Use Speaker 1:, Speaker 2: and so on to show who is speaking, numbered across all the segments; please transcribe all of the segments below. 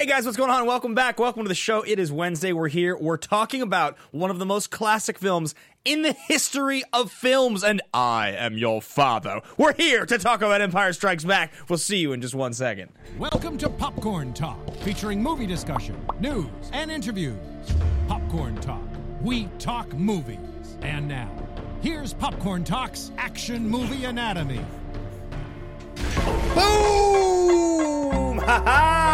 Speaker 1: Hey guys, what's going on? Welcome back. Welcome to the show. It is Wednesday. We're here. We're talking about one of the most classic films in the history of films, and I am your father. We're here to talk about Empire Strikes Back. We'll see you in just 1 second.
Speaker 2: Welcome to Popcorn Talk, featuring movie discussion, news, and interviews. Popcorn Talk. We talk movies. And now, here's Popcorn Talk's Action Movie Anatomy.
Speaker 1: Boom! Ha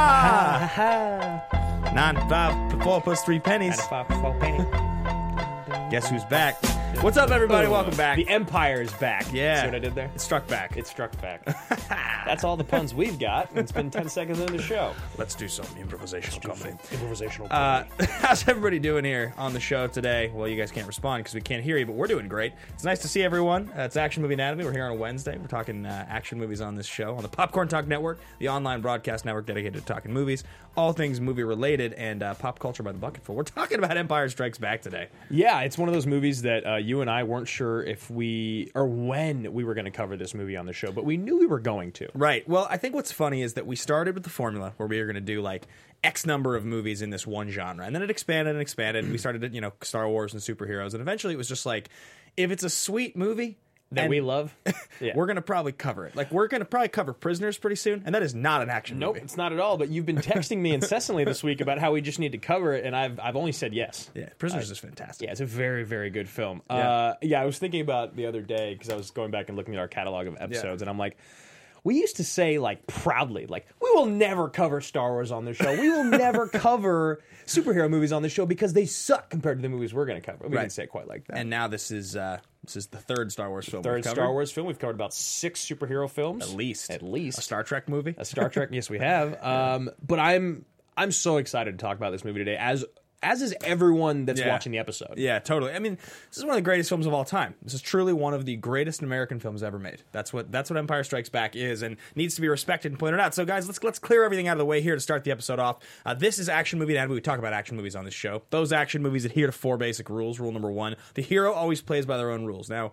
Speaker 1: ha! 9, 5, 4 plus 3 pennies.
Speaker 3: 9 to 5 4 penny.
Speaker 1: Guess who's back? What's up, everybody? Welcome back.
Speaker 3: The Empire's back.
Speaker 1: Yeah.
Speaker 3: See what I did there?
Speaker 1: It struck back.
Speaker 3: It struck back. That's all the puns we've got. It's been 10 seconds into the show.
Speaker 1: Let's do some improvisational comedy.
Speaker 3: Improvisational comedy.
Speaker 1: How's everybody doing here on the show today? Well, you guys can't respond because we can't hear you, but we're doing great. It's nice to see everyone. It's Action Movie Anatomy. We're here on a Wednesday. We're talking action movies on this show on the Popcorn Talk Network, the online broadcast network dedicated to talking movies, all things movie related, and pop culture by the bucketful. We're talking about Empire Strikes Back today.
Speaker 3: Yeah, it's one of those movies that you and I weren't sure if we or when we were going to cover this movie on the show, but we knew we were going to.
Speaker 1: Right. Well, I think what's funny is that we started with the formula where we were going to do like X number of movies in this one genre, and then it expanded and expanded. We started at, Star Wars and superheroes, and eventually it was just like, if it's a sweet movie
Speaker 3: That we love. Yeah.
Speaker 1: we're going to probably cover it. Like, we're going to probably cover Prisoners pretty soon, and that is not an action
Speaker 3: Nope,
Speaker 1: movie.
Speaker 3: it's not at all. But you've been texting me incessantly this week about how we just need to cover it, and I've only said yes.
Speaker 1: Yeah, Prisoners is fantastic.
Speaker 3: Yeah, it's a very, very good film.
Speaker 1: Yeah.
Speaker 3: I was thinking about the other day because I was going back and looking at our catalog of episodes, and I'm like, we used to say, like, proudly, like, we will never cover Star Wars on the show. We will never cover superhero movies on the show because they suck compared to the movies we're going to cover. We didn't say it quite like that.
Speaker 1: And now this is the third Star Wars film.
Speaker 3: Third Star Wars film. We've covered about 6 superhero films.
Speaker 1: At least.
Speaker 3: A
Speaker 1: Star Trek movie.
Speaker 3: A Star Trek, yes, we have. But I'm so excited to talk about this movie today, as is everyone that's watching the episode.
Speaker 1: Yeah, totally. I mean, this is one of the greatest films of all time. This is truly one of the greatest American films ever made. That's what Empire Strikes Back is, and needs to be respected and pointed out. So, guys, let's clear everything out of the way here to start the episode off. This is Action Movie Anatomy. We talk about action movies on this show. Those action movies adhere to 4 basic rules. Rule number 1: the hero always plays by their own rules. Now,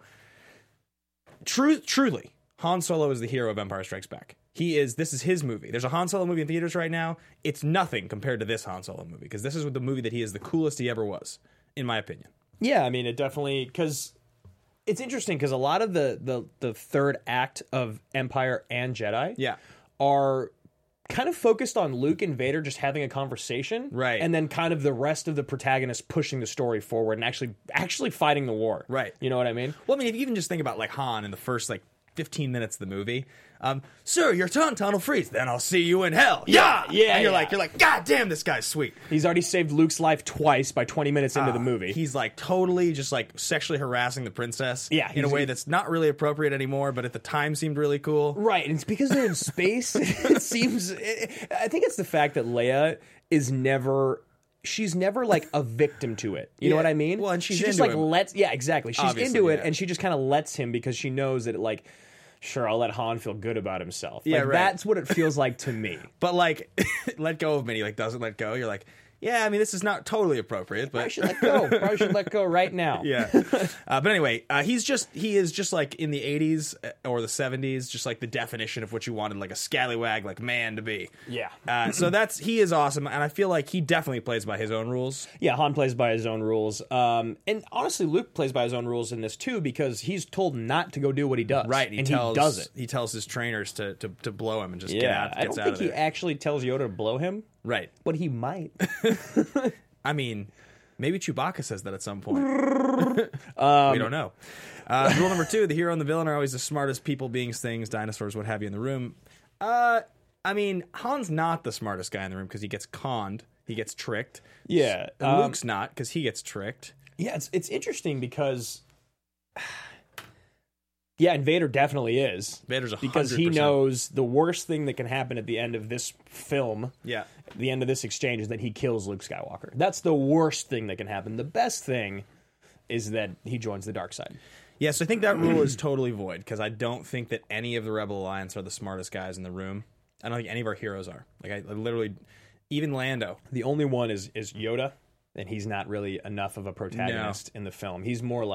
Speaker 1: truly, Han Solo is the hero of Empire Strikes Back. This is his movie. There's a Han Solo movie in theaters right now. It's nothing compared to this Han Solo movie, because this is the movie that he is the coolest he ever was, in my opinion.
Speaker 3: Yeah, I mean, it definitely, because it's interesting, because a lot of the third act of Empire and Jedi are kind of focused on Luke and Vader just having a conversation,
Speaker 1: right?
Speaker 3: And then kind of the rest of the protagonists pushing the story forward and actually fighting the war,
Speaker 1: right?
Speaker 3: You know what I mean?
Speaker 1: Well, I mean, if you even just think about like Han in the first 15 minutes of the movie, sir, your tauntaun will freeze. Then I'll see you in hell. Yeah. And you're like, God damn, this guy's sweet.
Speaker 3: He's already saved Luke's life twice by 20 minutes into the movie.
Speaker 1: He's like totally just like sexually harassing the princess.
Speaker 3: Yeah,
Speaker 1: in a way that's not really appropriate anymore, but at the time seemed really cool.
Speaker 3: Right, and it's because they're in space. It seems. I think it's the fact that Leia is never. She's never like a victim to it. You know what I mean?
Speaker 1: Well, and she
Speaker 3: just
Speaker 1: into
Speaker 3: like
Speaker 1: him.
Speaker 3: Yeah, exactly. She's
Speaker 1: Obviously,
Speaker 3: into it,
Speaker 1: yeah.
Speaker 3: and she just kind of lets him because she knows that sure, I'll let Han feel good about himself.
Speaker 1: Yeah,
Speaker 3: like,
Speaker 1: right.
Speaker 3: That's what it feels like to me.
Speaker 1: But like, let go of me. Like, doesn't let go. You're like, yeah, I mean, this is not totally appropriate, but
Speaker 3: I should let go. Probably should let go right now.
Speaker 1: Yeah. But anyway, he is just like in the 80s or the 70s, just like the definition of what you wanted like a scallywag, like man to be.
Speaker 3: Yeah.
Speaker 1: So he is awesome. And I feel like he definitely plays by his own rules.
Speaker 3: Yeah, Han plays by his own rules. And honestly, Luke plays by his own rules in this too, because he's told not to go do what he does.
Speaker 1: Right.
Speaker 3: He does it.
Speaker 1: He tells his trainers to blow him and just
Speaker 3: Yeah.
Speaker 1: get
Speaker 3: I don't
Speaker 1: out
Speaker 3: think
Speaker 1: of
Speaker 3: he
Speaker 1: there.
Speaker 3: actually tells Yoda to blow him.
Speaker 1: Right.
Speaker 3: But he might.
Speaker 1: I mean, maybe Chewbacca says that at some point. We don't know. Rule number 2, the hero and the villain are always the smartest people, beings, things, dinosaurs, what have you in the room. I mean, Han's not the smartest guy in the room because he gets conned. He gets tricked.
Speaker 3: Yeah.
Speaker 1: And Luke's not because he gets tricked.
Speaker 3: Yeah, it's interesting because... Yeah, and Vader definitely is.
Speaker 1: Vader's 100%.
Speaker 3: Because he knows the worst thing that can happen at the end of this film, the end of this exchange, is that he kills Luke Skywalker. That's the worst thing that can happen. The best thing is that he joins the dark side.
Speaker 1: Yes, I think that rule is totally void, because I don't think that any of the Rebel Alliance are the smartest guys in the room. I don't think any of our heroes are. Like, I literally... Even Lando.
Speaker 3: The only one is Yoda, and he's not really enough of a protagonist in the film. He's more like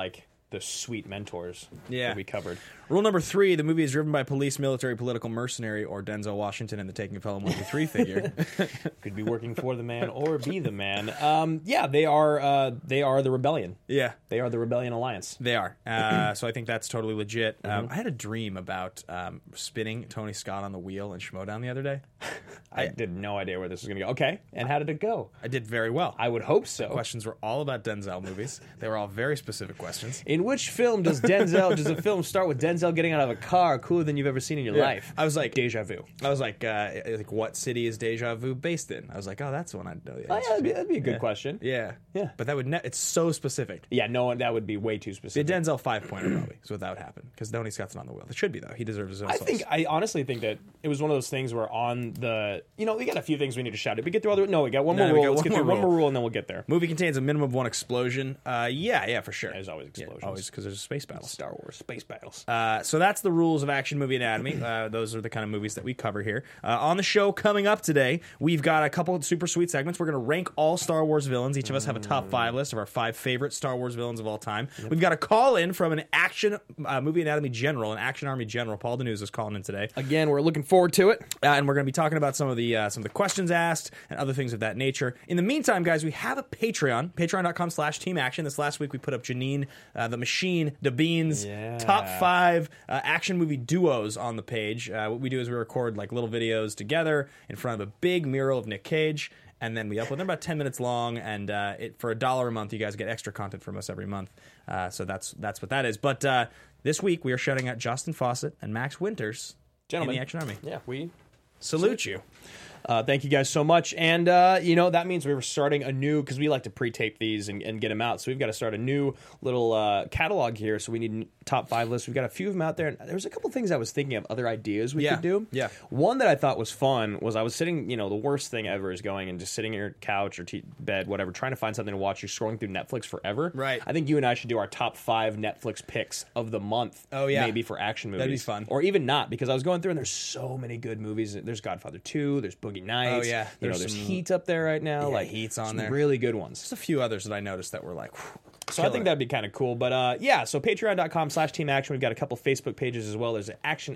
Speaker 3: the sweet mentors
Speaker 1: Yeah.
Speaker 3: that we covered.
Speaker 1: Rule number 3, the movie is driven by police, military, political, mercenary, or Denzel Washington in The Taking of Pelham 1 through 3 figure.
Speaker 3: Could be working for the man or be the man. Yeah, they are the rebellion.
Speaker 1: Yeah.
Speaker 3: They are the Rebellion Alliance.
Speaker 1: They are. So I think that's totally legit. I had a dream about spinning Tony Scott on the wheel in Schmoedown the other day.
Speaker 3: I had no idea where this was going to go. Okay, and how did it go?
Speaker 1: I did very well.
Speaker 3: I would hope so.
Speaker 1: Questions were all about Denzel movies. They were all very specific questions.
Speaker 3: In which film does a film start with Denzel getting out of a car cooler than you've ever seen in your life?
Speaker 1: I was like,
Speaker 3: Deja Vu.
Speaker 1: I was like, what city is Deja Vu based in? I was like, oh, that's one I know.
Speaker 3: Oh, yeah, that'd be a good question.
Speaker 1: Yeah.
Speaker 3: Yeah.
Speaker 1: But that would it's so specific.
Speaker 3: Yeah, no, that would be way too
Speaker 1: The
Speaker 3: specific.
Speaker 1: Denzel 5-pointer probably, so that would happen because Tony Scott's not on the wheel. It should be though. He deserves his own.
Speaker 3: I honestly think that it was one of those things where on the, we got a few things we need to shout at. We get through all the, no, we got one more
Speaker 1: we
Speaker 3: rule.
Speaker 1: got
Speaker 3: Let's
Speaker 1: one
Speaker 3: get
Speaker 1: more
Speaker 3: through one
Speaker 1: rule.
Speaker 3: more rule and then we'll get there.
Speaker 1: Movie contains a minimum of 1 explosion. Yeah, for sure.
Speaker 3: There's always explosions.
Speaker 1: Yeah, always, because there's a space battle.
Speaker 3: Star Wars space battles.
Speaker 1: So that's the rules of Action Movie Anatomy. Those are the kind of movies that we cover here. On the show coming up today, we've got a couple of super sweet segments. We're going to rank all Star Wars villains. Each of us have a top 5 list of our 5 favorite Star Wars villains of all time. Yep. We've got a call in from an Action Movie Anatomy general, an Action Army general. Paul Deneuve is calling in today.
Speaker 3: Again, we're looking forward to it.
Speaker 1: And we're going to be talking about some of the questions asked and other things of that nature. In the meantime, guys, we have a Patreon, patreon.com/Team Action. This last week we put up Janine, the Machine, DeBean's top 5 action movie duos on the page. What we do is we record like little videos together in front of a big mural of Nick Cage, and then we upload them about 10 minutes long, and for $1 a month, you guys get extra content from us every month. So that's what that is. But this week we are shouting out Justin Fawcett and Max Winters,
Speaker 3: gentlemen,
Speaker 1: in the Action Army.
Speaker 3: Yeah, we
Speaker 1: salute you.
Speaker 3: Thank you guys so much. And, that means we were starting a new, because we like to pre-tape these and get them out. So we've got to start a new little catalog here. So we need top 5 lists. We've got a few of them out there. And there's a couple things I was thinking of, other ideas we could do.
Speaker 1: Yeah.
Speaker 3: One that I thought was fun was I was sitting, the worst thing ever is going and just sitting in your couch or bed, whatever, trying to find something to watch. You're scrolling through Netflix forever.
Speaker 1: Right.
Speaker 3: I think you and I should do our top 5 Netflix picks of the month.
Speaker 1: Oh, yeah.
Speaker 3: Maybe for action movies.
Speaker 1: That'd be fun.
Speaker 3: Or even not, because I was going through and there's so many good movies. There's Godfather 2, there's Boogie Nights.
Speaker 1: Oh, yeah.
Speaker 3: There's
Speaker 1: some
Speaker 3: Heat up there right now.
Speaker 1: Yeah, Heat's on
Speaker 3: some
Speaker 1: there.
Speaker 3: Really good ones.
Speaker 1: There's a few others that I noticed that were like,
Speaker 3: so I think that'd be kind of cool. But so patreon.com/Team Action. We've got a couple Facebook pages as well. There's an Action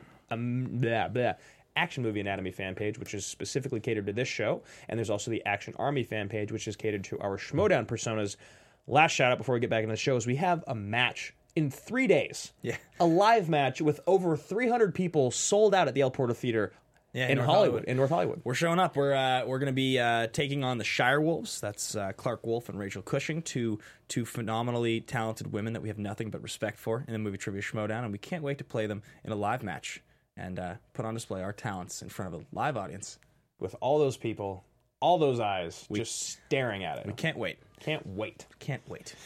Speaker 3: Movie Anatomy fan page, which is specifically catered to this show. And there's also the Action Army fan page, which is catered to our Schmoedown personas. Last shout out before we get back into the show is we have a match in 3 days.
Speaker 1: Yeah.
Speaker 3: A live match with over 300 people sold out at the El Porto Theater.
Speaker 1: Yeah,
Speaker 3: in Hollywood, in North Hollywood.
Speaker 1: We're showing up. We're going to be taking on the Shire Wolves. That's Clark Wolf and Rachel Cushing, two phenomenally talented women that we have nothing but respect for in the movie Trivia Schmoedown, and we can't wait to play them in a live match and put on display our talents in front of a live audience.
Speaker 3: With all those people, all those eyes just staring at it.
Speaker 1: We can't wait.
Speaker 3: Can't wait.
Speaker 1: Can't wait.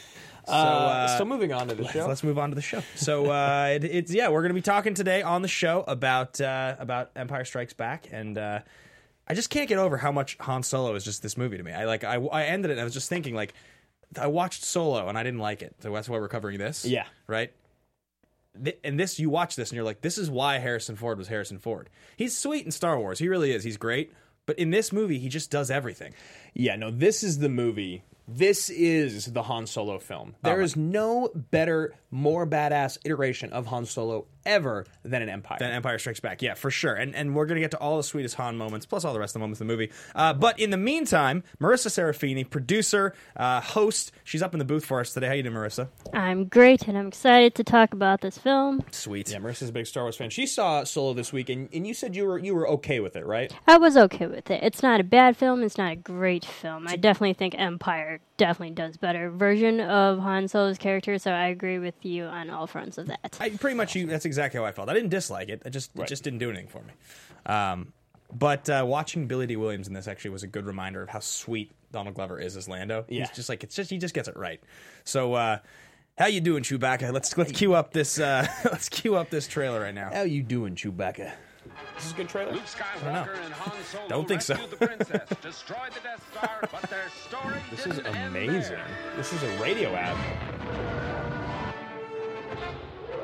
Speaker 3: So moving on to the show.
Speaker 1: Let's move on to the show. So we're going to be talking today on the show about Empire Strikes Back, and I just can't get over how much Han Solo is just this movie to me. I ended it and I was just thinking, like, I watched Solo and I didn't like it, so that's why we're covering this.
Speaker 3: Yeah.
Speaker 1: Right? And this, you watch this and you're like, this is why Harrison Ford was Harrison Ford. He's sweet in Star Wars. He really is. He's great. But in this movie, he just does everything.
Speaker 3: Yeah, no, this is the movie. This is the Han Solo film. There is no better, more badass iteration of Han Solo ever than an Empire.
Speaker 1: Than Empire Strikes Back, yeah, for sure. And we're going to get to all the sweetest Han moments, plus all the rest of the moments in the movie. But in the meantime, Marissa Serafini, producer, host, she's up in the booth for us today. How you doing, Marissa?
Speaker 4: I'm great, and I'm excited to talk about this film.
Speaker 1: Sweet.
Speaker 3: Yeah, Marissa's a big Star Wars fan. She saw Solo this week, and you said you were okay with it, right?
Speaker 4: I was okay with it. It's not a bad film. It's not a great film. I definitely think Empire definitely does better version of Han Solo's character, so I agree with you on all fronts of that.
Speaker 1: That's exactly how I felt. I didn't dislike it. It just didn't do anything for me. But watching Billy D. Williams in this actually was a good reminder of how sweet Donald Glover is as Lando.
Speaker 3: Yeah.
Speaker 1: He's just like, he just gets it right. So how you doing, Chewbacca? Let's cue up this this trailer right now.
Speaker 3: How you doing, Chewbacca? This is a good trailer.
Speaker 5: Luke Skywalker and Han Solo
Speaker 1: Don't think so.
Speaker 5: rescued the princess, destroyed the Death Star, but their story
Speaker 3: This is
Speaker 5: didn't end
Speaker 3: amazing.
Speaker 5: there.
Speaker 3: This is a radio ad.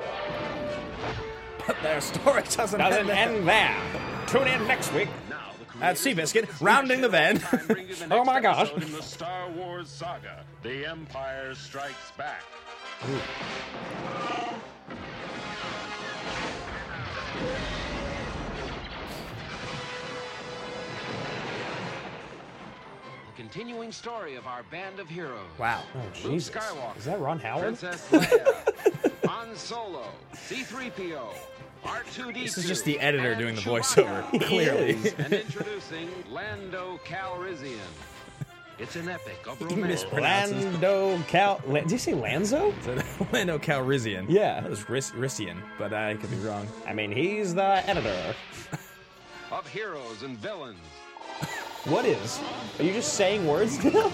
Speaker 1: But their story doesn't end there.
Speaker 3: end there. Tune in next week.
Speaker 5: Now the
Speaker 1: That's Seabiscuit rounding the bend.
Speaker 3: Oh my gosh.
Speaker 5: In the Star Wars saga, The Empire Strikes Back.
Speaker 6: The continuing story of our band of heroes.
Speaker 1: Wow.
Speaker 3: Oh,
Speaker 6: Luke
Speaker 3: Jesus.
Speaker 6: Skywalker.
Speaker 3: Is that Ron Howard?
Speaker 6: Princess Leia. Han Solo. C-3PO. R2-D2.
Speaker 1: This is just the editor
Speaker 6: and
Speaker 1: doing the
Speaker 6: Chewbacca.
Speaker 1: voiceover, clearly.
Speaker 6: And introducing Lando Calrissian. It's an epic of
Speaker 1: He
Speaker 6: romance.
Speaker 1: mispronounces.
Speaker 3: Did you say Lanzo?
Speaker 1: Lando Calrissian.
Speaker 3: Yeah.
Speaker 1: That was Rissian, but I could be wrong.
Speaker 3: I mean, he's the editor.
Speaker 6: Of heroes and villains.
Speaker 3: What is? Are you just saying words now?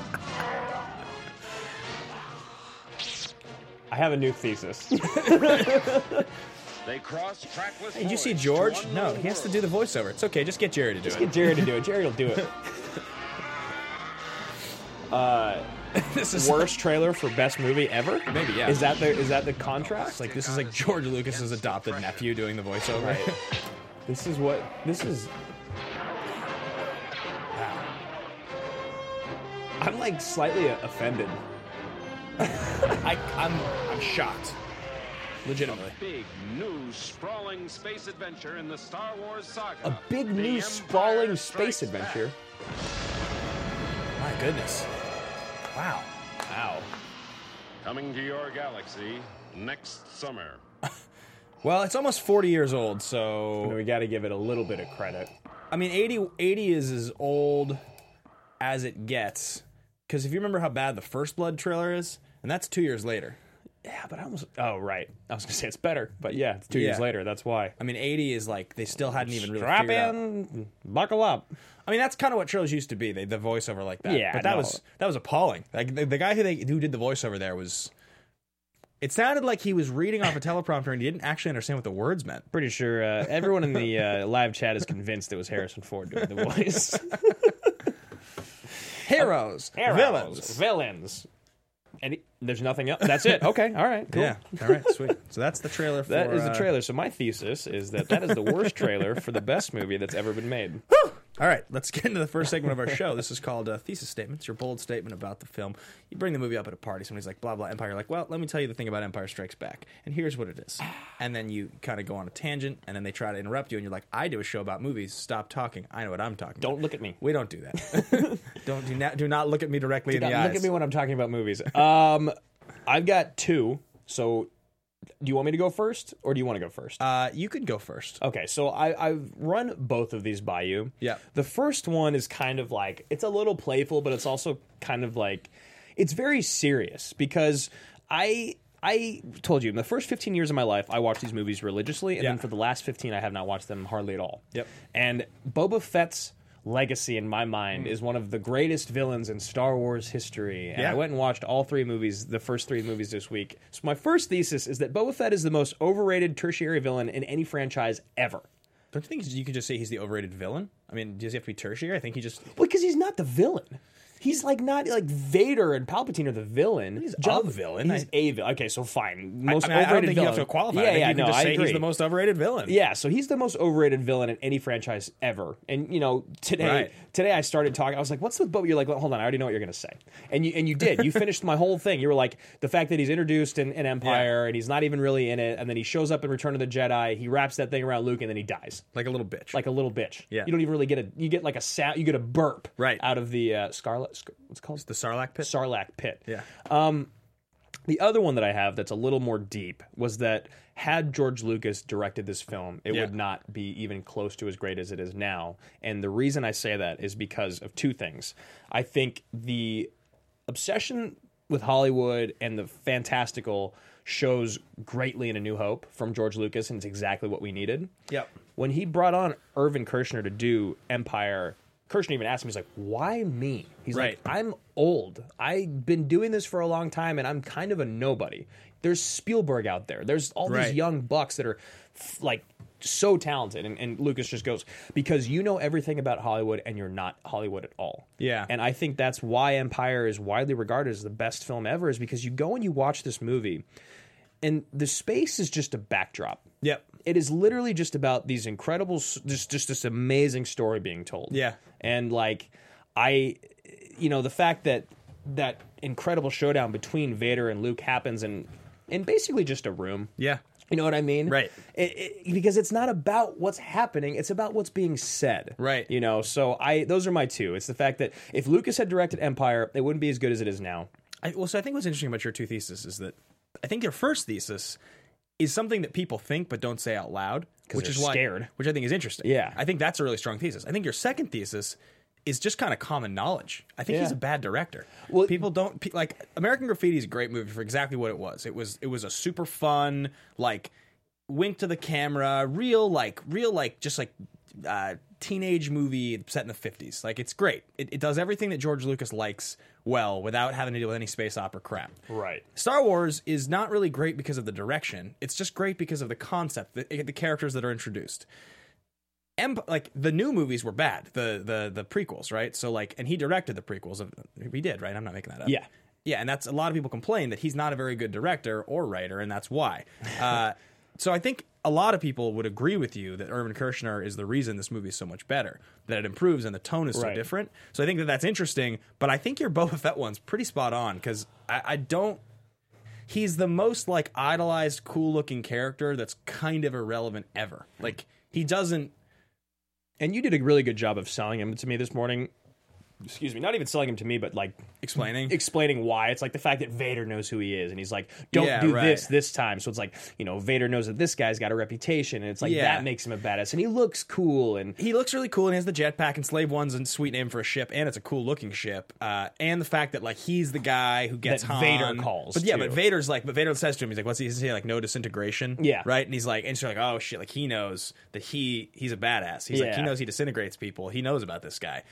Speaker 3: I have a new thesis.
Speaker 5: They cross trackless.
Speaker 1: Hey, did you see
Speaker 5: voids
Speaker 1: George?
Speaker 5: to
Speaker 1: No,
Speaker 5: unknown
Speaker 1: he has to
Speaker 5: worlds.
Speaker 1: do the voiceover. It's okay, just get Jerry to do
Speaker 3: Just
Speaker 1: it.
Speaker 3: get Jared to do it. Jared will do it.
Speaker 1: This is
Speaker 3: Worst trailer for best movie ever?
Speaker 1: Maybe, yeah.
Speaker 3: Is that the contrast?
Speaker 1: like this is like George Lucas's adopted nephew doing the voiceover.
Speaker 3: Right. This is. I'm like slightly offended.
Speaker 1: I'm shocked. Legitimately.
Speaker 5: Big, new, sprawling space adventure in the Star Wars saga.
Speaker 3: A big
Speaker 5: The
Speaker 3: new
Speaker 5: Empire
Speaker 3: sprawling
Speaker 5: Strikes
Speaker 3: space adventure.
Speaker 1: My goodness. Wow.
Speaker 3: Wow.
Speaker 5: Back. Coming to your galaxy next summer.
Speaker 1: Well, it's almost 40 years old, so
Speaker 3: We got to give it a little bit of credit.
Speaker 1: I mean 80 is as old as it gets. Because if you remember how bad the First Blood trailer is, and that's 2 years later.
Speaker 3: Yeah, but I almost. Oh, right. I was gonna say it's better, but yeah, it's 2 years
Speaker 1: Yeah.
Speaker 3: later. That's why.
Speaker 1: I mean 80 is like they still hadn't even really
Speaker 3: Strap
Speaker 1: figured out.
Speaker 3: in, buckle up.
Speaker 1: I mean that's kind of what trailers used to be. The voiceover like that.
Speaker 3: Yeah,
Speaker 1: but that
Speaker 3: no.
Speaker 1: was appalling. Like the guy who did the voiceover there was. It sounded like he was reading off a teleprompter and he didn't actually understand what the words meant.
Speaker 3: Pretty sure everyone in the live chat is convinced it was Harrison Ford doing the voice.
Speaker 1: Heroes,
Speaker 3: villains. And there's nothing else. That's it. Okay, all right, cool.
Speaker 1: Yeah. All right. Sweet. So that's the trailer. For,
Speaker 3: That is the trailer. So my thesis is that is the worst trailer for the best movie that's ever been made.
Speaker 1: All right, let's get into the first segment of our show. This is called Thesis Statements, your bold statement about the film. You bring the movie up at a party, somebody's like, blah, blah, Empire. You're like, well, let me tell you the thing about Empire Strikes Back, and here's what it is. And then you kind of go on a tangent, and then they try to interrupt you, and you're like, I do a show about movies. Stop talking. I know what I'm talking about.
Speaker 3: Don't look at me.
Speaker 1: We don't do that. Do not look at me directly in the eyes.
Speaker 3: Look at me when I'm talking about movies. I've got two. So, do you want me to go first, or do you want to go first?
Speaker 1: You could go first.
Speaker 3: Okay, so I've run both of these by you.
Speaker 1: Yeah.
Speaker 3: The first one is kind of like, it's a little playful, but it's also kind of like, it's very serious because I told you, in the first 15 years of my life, I watched these movies religiously, and
Speaker 1: Yeah.
Speaker 3: then for the last 15, I have not watched them hardly at all.
Speaker 1: Yep.
Speaker 3: And Boba Fett's legacy, in my mind, is one of the greatest villains in Star Wars history. And
Speaker 1: Yeah.
Speaker 3: I went and watched all three movies, the first three movies this week. So my first thesis is that Boba Fett is the most overrated tertiary villain in any franchise ever.
Speaker 1: Don't you think you could just say he's the overrated villain? I mean, does he have to be tertiary? I think he just...
Speaker 3: Well, because he's not the villain. He's like not like Vader and Palpatine are the villain.
Speaker 1: He's a villain.
Speaker 3: He's a villain. Okay, so fine. Most
Speaker 1: I
Speaker 3: overrated
Speaker 1: don't think
Speaker 3: villain.
Speaker 1: you have to qualify.
Speaker 3: Yeah,
Speaker 1: I think
Speaker 3: yeah,
Speaker 1: you can
Speaker 3: no,
Speaker 1: just
Speaker 3: I
Speaker 1: say
Speaker 3: agree.
Speaker 1: he's the most overrated villain.
Speaker 3: Yeah, so he's the most overrated villain in any franchise ever. And you know, today I started talking. I was like, "What's with Boba?" You're like, well, "Hold on, I already know what you're going to say." And you did. You finished my whole thing. You were like, the fact that he's introduced in Empire and he's not even really in it, and then he shows up in Return of the Jedi. He wraps that thing around Luke, and then he dies
Speaker 1: Like a little bitch.
Speaker 3: like a little bitch.
Speaker 1: Yeah.
Speaker 3: You don't even really get you get like a sound. You get a burp
Speaker 1: Right.
Speaker 3: out of the Scarlet. What's it called?
Speaker 1: the Sarlacc pit?
Speaker 3: Sarlacc pit.
Speaker 1: Yeah.
Speaker 3: The other one that I have that's a little more deep was that had George Lucas directed this film, it
Speaker 1: Yeah.
Speaker 3: would not be even close to as great as it is now. And the reason I say that is because of two things. I think the obsession with Hollywood and the fantastical shows greatly in A New Hope from George Lucas, and it's exactly what we needed.
Speaker 1: Yep.
Speaker 3: When he brought on Irvin Kershner to do Empire, Kershner even asked him, he's like, why me? He's
Speaker 1: Right.
Speaker 3: like, I'm old. I've been doing this for a long time, and I'm kind of a nobody. There's Spielberg out there. There's all
Speaker 1: Right.
Speaker 3: these young bucks that are like so talented. And Lucas just goes, because you know everything about Hollywood, and you're not Hollywood at all.
Speaker 1: Yeah.
Speaker 3: And I think that's why Empire is widely regarded as the best film ever, is because you go and you watch this movie, and the space is just a backdrop.
Speaker 1: Yep.
Speaker 3: it is literally just about these incredible, just this amazing story being told.
Speaker 1: Yeah.
Speaker 3: And like, the fact that that incredible showdown between Vader and Luke happens in basically just a room.
Speaker 1: Yeah.
Speaker 3: You know what I mean?
Speaker 1: Right.
Speaker 3: Because it's not about what's happening; it's about what's being said.
Speaker 1: Right.
Speaker 3: So those are my two. It's the fact that if Lucas had directed Empire, it wouldn't be as good as it is now.
Speaker 1: So I think what's interesting about your two theses is that I think your first thesis is something that people think but don't say out loud, which is why
Speaker 3: scared.
Speaker 1: which I think is interesting.
Speaker 3: Yeah.
Speaker 1: I think that's a really strong thesis. I think your second thesis is just kind of common knowledge. I think he's a bad director.
Speaker 3: Well,
Speaker 1: people don't like American Graffiti is a great movie for exactly what it was. It was a super fun, like, wink to the camera, real teenage movie set in the 50s. Like, it's great. It does everything that George Lucas likes well without having to deal with any space opera crap.
Speaker 3: Right.
Speaker 1: Star Wars is not really great because of the direction. It's just great because of the concept, the characters that are introduced. Like, the new movies were bad, the prequels, right? So, like, and he directed the prequels. He did, right? I'm not making that up.
Speaker 3: Yeah.
Speaker 1: Yeah, and that's a lot of people complain that he's not a very good director or writer, and that's why. So I think a lot of people would agree with you that Irvin Kershner is the reason this movie is so much better, that it improves and the tone is so
Speaker 3: Right.
Speaker 1: different. So I think that that's interesting, but I think your Boba Fett one's pretty spot on, because I don't... He's the most, like, idolized, cool-looking character that's kind of irrelevant ever. Like, he doesn't...
Speaker 3: And you did a really good job of selling him to me this morning. Excuse me, not even selling him to me, but like explaining why. It's like the fact that Vader knows who he is, and he's like, don't do this time. So it's like, Vader knows that this guy's got a reputation, and it's like that makes him a badass, and he looks cool, and
Speaker 1: he looks really cool, and he has the jetpack, and Slave One's a sweet name for a ship, and it's a cool looking ship, and the fact that, like, he's the guy who gets
Speaker 3: that
Speaker 1: Han.
Speaker 3: Vader calls.
Speaker 1: But yeah,
Speaker 3: too.
Speaker 1: but Vader says to him, he's like, what's he say, like, no disintegration?
Speaker 3: Yeah.
Speaker 1: Right? And he's like, and she's like, oh shit, like, he knows that he's a badass. He's like, he knows he disintegrates people. He knows about this guy.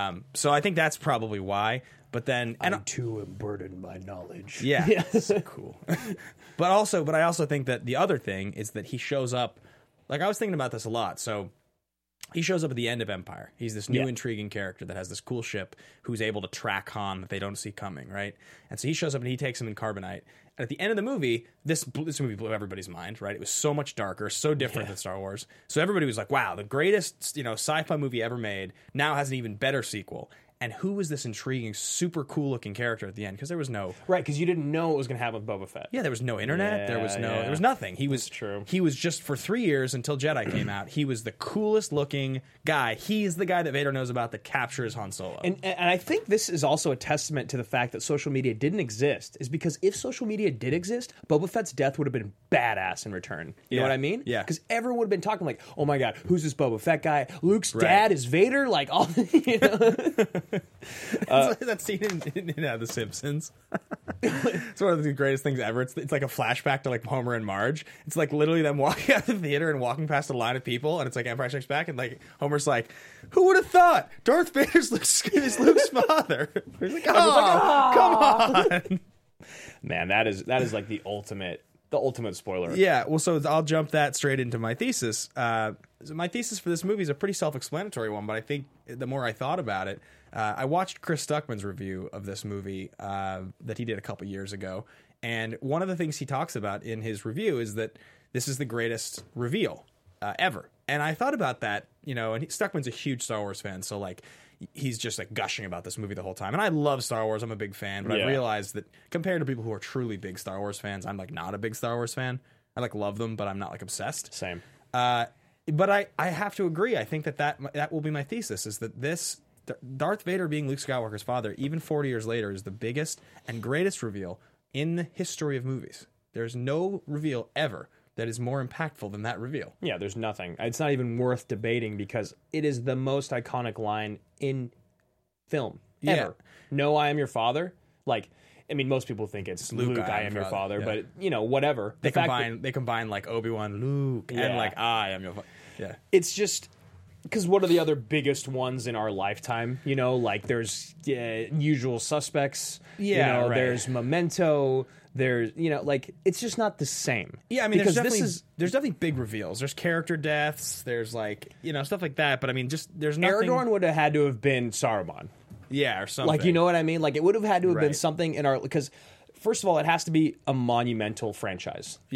Speaker 1: So I think that's probably why. But then, and
Speaker 3: I'm too burdened by knowledge.
Speaker 1: yeah, so cool. But I also think that the other thing is that he shows up. Like, I was thinking about this a lot. So he shows up at the end of Empire. He's this new intriguing character that has this cool ship who's able to track Han that they don't see coming, right? And so he shows up and he takes him in carbonite. And at the end of the movie, this movie blew everybody's mind, right? It was so much darker, so different than Star Wars. So everybody was like, wow, the greatest, sci-fi movie ever made now has an even better sequel. And who was this intriguing, super cool-looking character at the end? Because there was no...
Speaker 3: Right, because you didn't know what was going to happen with Boba Fett.
Speaker 1: Yeah, there was no internet.
Speaker 3: Yeah,
Speaker 1: there was nothing.
Speaker 3: That's true.
Speaker 1: He was just, for 3 years until Jedi came out, he was the coolest-looking guy. He's the guy that Vader knows about that captures Han Solo.
Speaker 3: And I think this is also a testament to the fact that social media didn't exist, is because if social media did exist, Boba Fett's death would have been badass in return. You know what I mean?
Speaker 1: Yeah.
Speaker 3: Because everyone would have been talking like, oh my god, who's this Boba Fett guy? Luke's dad is Vader? Like, all
Speaker 1: that scene in The Simpsons. It's one of the greatest things ever. It's like a flashback to, like, Homer and Marge. It's like literally them walking out of the theater and walking past a line of people, and it's like Empire Strikes Back, and like Homer's like, "Who would have thought Darth Vader's is Luke's father?" He's like, "Oh, come on."
Speaker 3: Man, that is like the ultimate spoiler.
Speaker 1: Yeah, well, so I'll jump that straight into my thesis. So my thesis for this movie is a pretty self-explanatory one, but I think the more I thought about it, I watched Chris Stuckman's review of this movie that he did a couple years ago, and one of the things he talks about in his review is that this is the greatest reveal ever. And I thought about that, and Stuckman's a huge Star Wars fan, so, like, he's just, like, gushing about this movie the whole time. And I love Star Wars. I'm a big fan, but I realized that compared to people who are truly big Star Wars fans, I'm, like, not a big Star Wars fan. I, like, love them, but I'm not, like, obsessed.
Speaker 3: Same.
Speaker 1: But I have to agree. I think that will be my thesis, is that this Darth Vader being Luke Skywalker's father, even 40 years later, is the biggest and greatest reveal in the history of movies. There's no reveal ever that is more impactful than that reveal.
Speaker 3: Yeah, there's nothing. It's not even worth debating because it is the most iconic line in film ever. No, I am your father. Like, I mean, most people think it's Luke, I am your father, but whatever.
Speaker 1: They combine like Obi-Wan, Luke, and like I am your father. Yeah,
Speaker 3: it's just because what are the other biggest ones in our lifetime? Like there's Usual Suspects.
Speaker 1: Yeah,
Speaker 3: there's Memento. There's, like, it's just not the same.
Speaker 1: Yeah, I mean, there's definitely big reveals. There's character deaths. There's, like, stuff like that. But, I mean, just, there's nothing...
Speaker 3: Aragorn would have had to have been Saruman.
Speaker 1: Yeah, or something.
Speaker 3: Like, you know what I mean? Like, it would have had to have been something in our... Because, first of all, it has to be a monumental franchise.
Speaker 1: Yeah.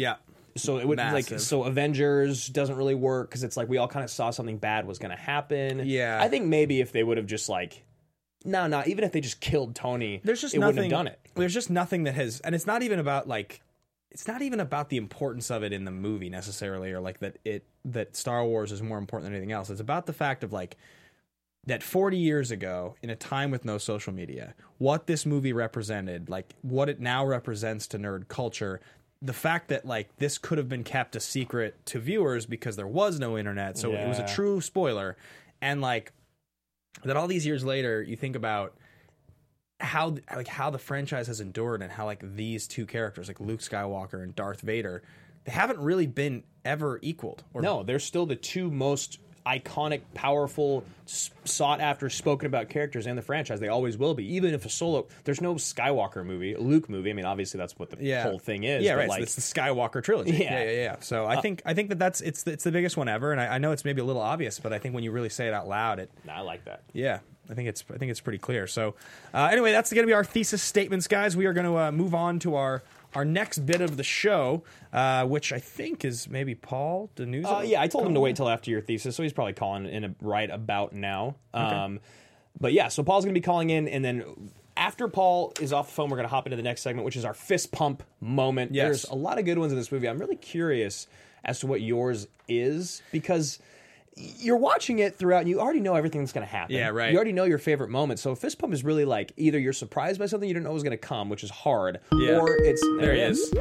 Speaker 3: So it would
Speaker 1: Massive.
Speaker 3: so Avengers doesn't really work because it's like we all kind of saw something bad was going to happen.
Speaker 1: Yeah.
Speaker 3: I think maybe if they would have just like, no, even if they just killed Tony,
Speaker 1: There's just
Speaker 3: it
Speaker 1: nothing,
Speaker 3: wouldn't have done it.
Speaker 1: There's just nothing that has, and it's not even about like, it's not even about the importance of it in the movie necessarily, or like that Star Wars is more important than anything else. It's about the fact of like that 40 years ago, in a time with no social media, what this movie represented, like what it now represents to nerd culture. The fact that like this could have been kept a secret to viewers because there was no internet, so it was a
Speaker 3: Yeah.
Speaker 1: true spoiler, and like that all these years later, you think about how the franchise has endured and how like these two characters, like Luke Skywalker and Darth Vader, they haven't really been ever equaled. Or
Speaker 3: No, they're still the two most iconic, powerful, sought after, spoken about characters in the franchise. They always will be. Even if there's no Skywalker movie, Luke movie. I mean, obviously that's what the whole thing is.
Speaker 1: Yeah,
Speaker 3: but
Speaker 1: right.
Speaker 3: like,
Speaker 1: So it's the Skywalker trilogy.
Speaker 3: Yeah.
Speaker 1: Yeah. So I think that's it's the biggest one ever, and I know it's maybe a little obvious, but I think when you really say it out loud,
Speaker 3: I like that.
Speaker 1: yeah, I think it's pretty clear. So anyway, that's going to be our thesis statements, guys. We are going to move on to our next bit of the show, which I think is maybe Paul Denuzzo.
Speaker 3: Yeah, I told him to wait till after your thesis, so he's probably calling in right about now. But yeah, so Paul's going to be calling in, and then after Paul is off the phone, we're going to hop into the next segment, which is our fist pump moment.
Speaker 1: Yes.
Speaker 3: There's a lot of good ones in this movie. I'm really curious as to what yours is, because you're watching it throughout and you already know everything that's going to happen.
Speaker 1: Yeah, right.
Speaker 3: You already know your favorite moments. So a fist pump is really like either you're surprised by something you didn't know was going to come, which is hard,
Speaker 1: Yeah.
Speaker 3: or it's
Speaker 1: There he is.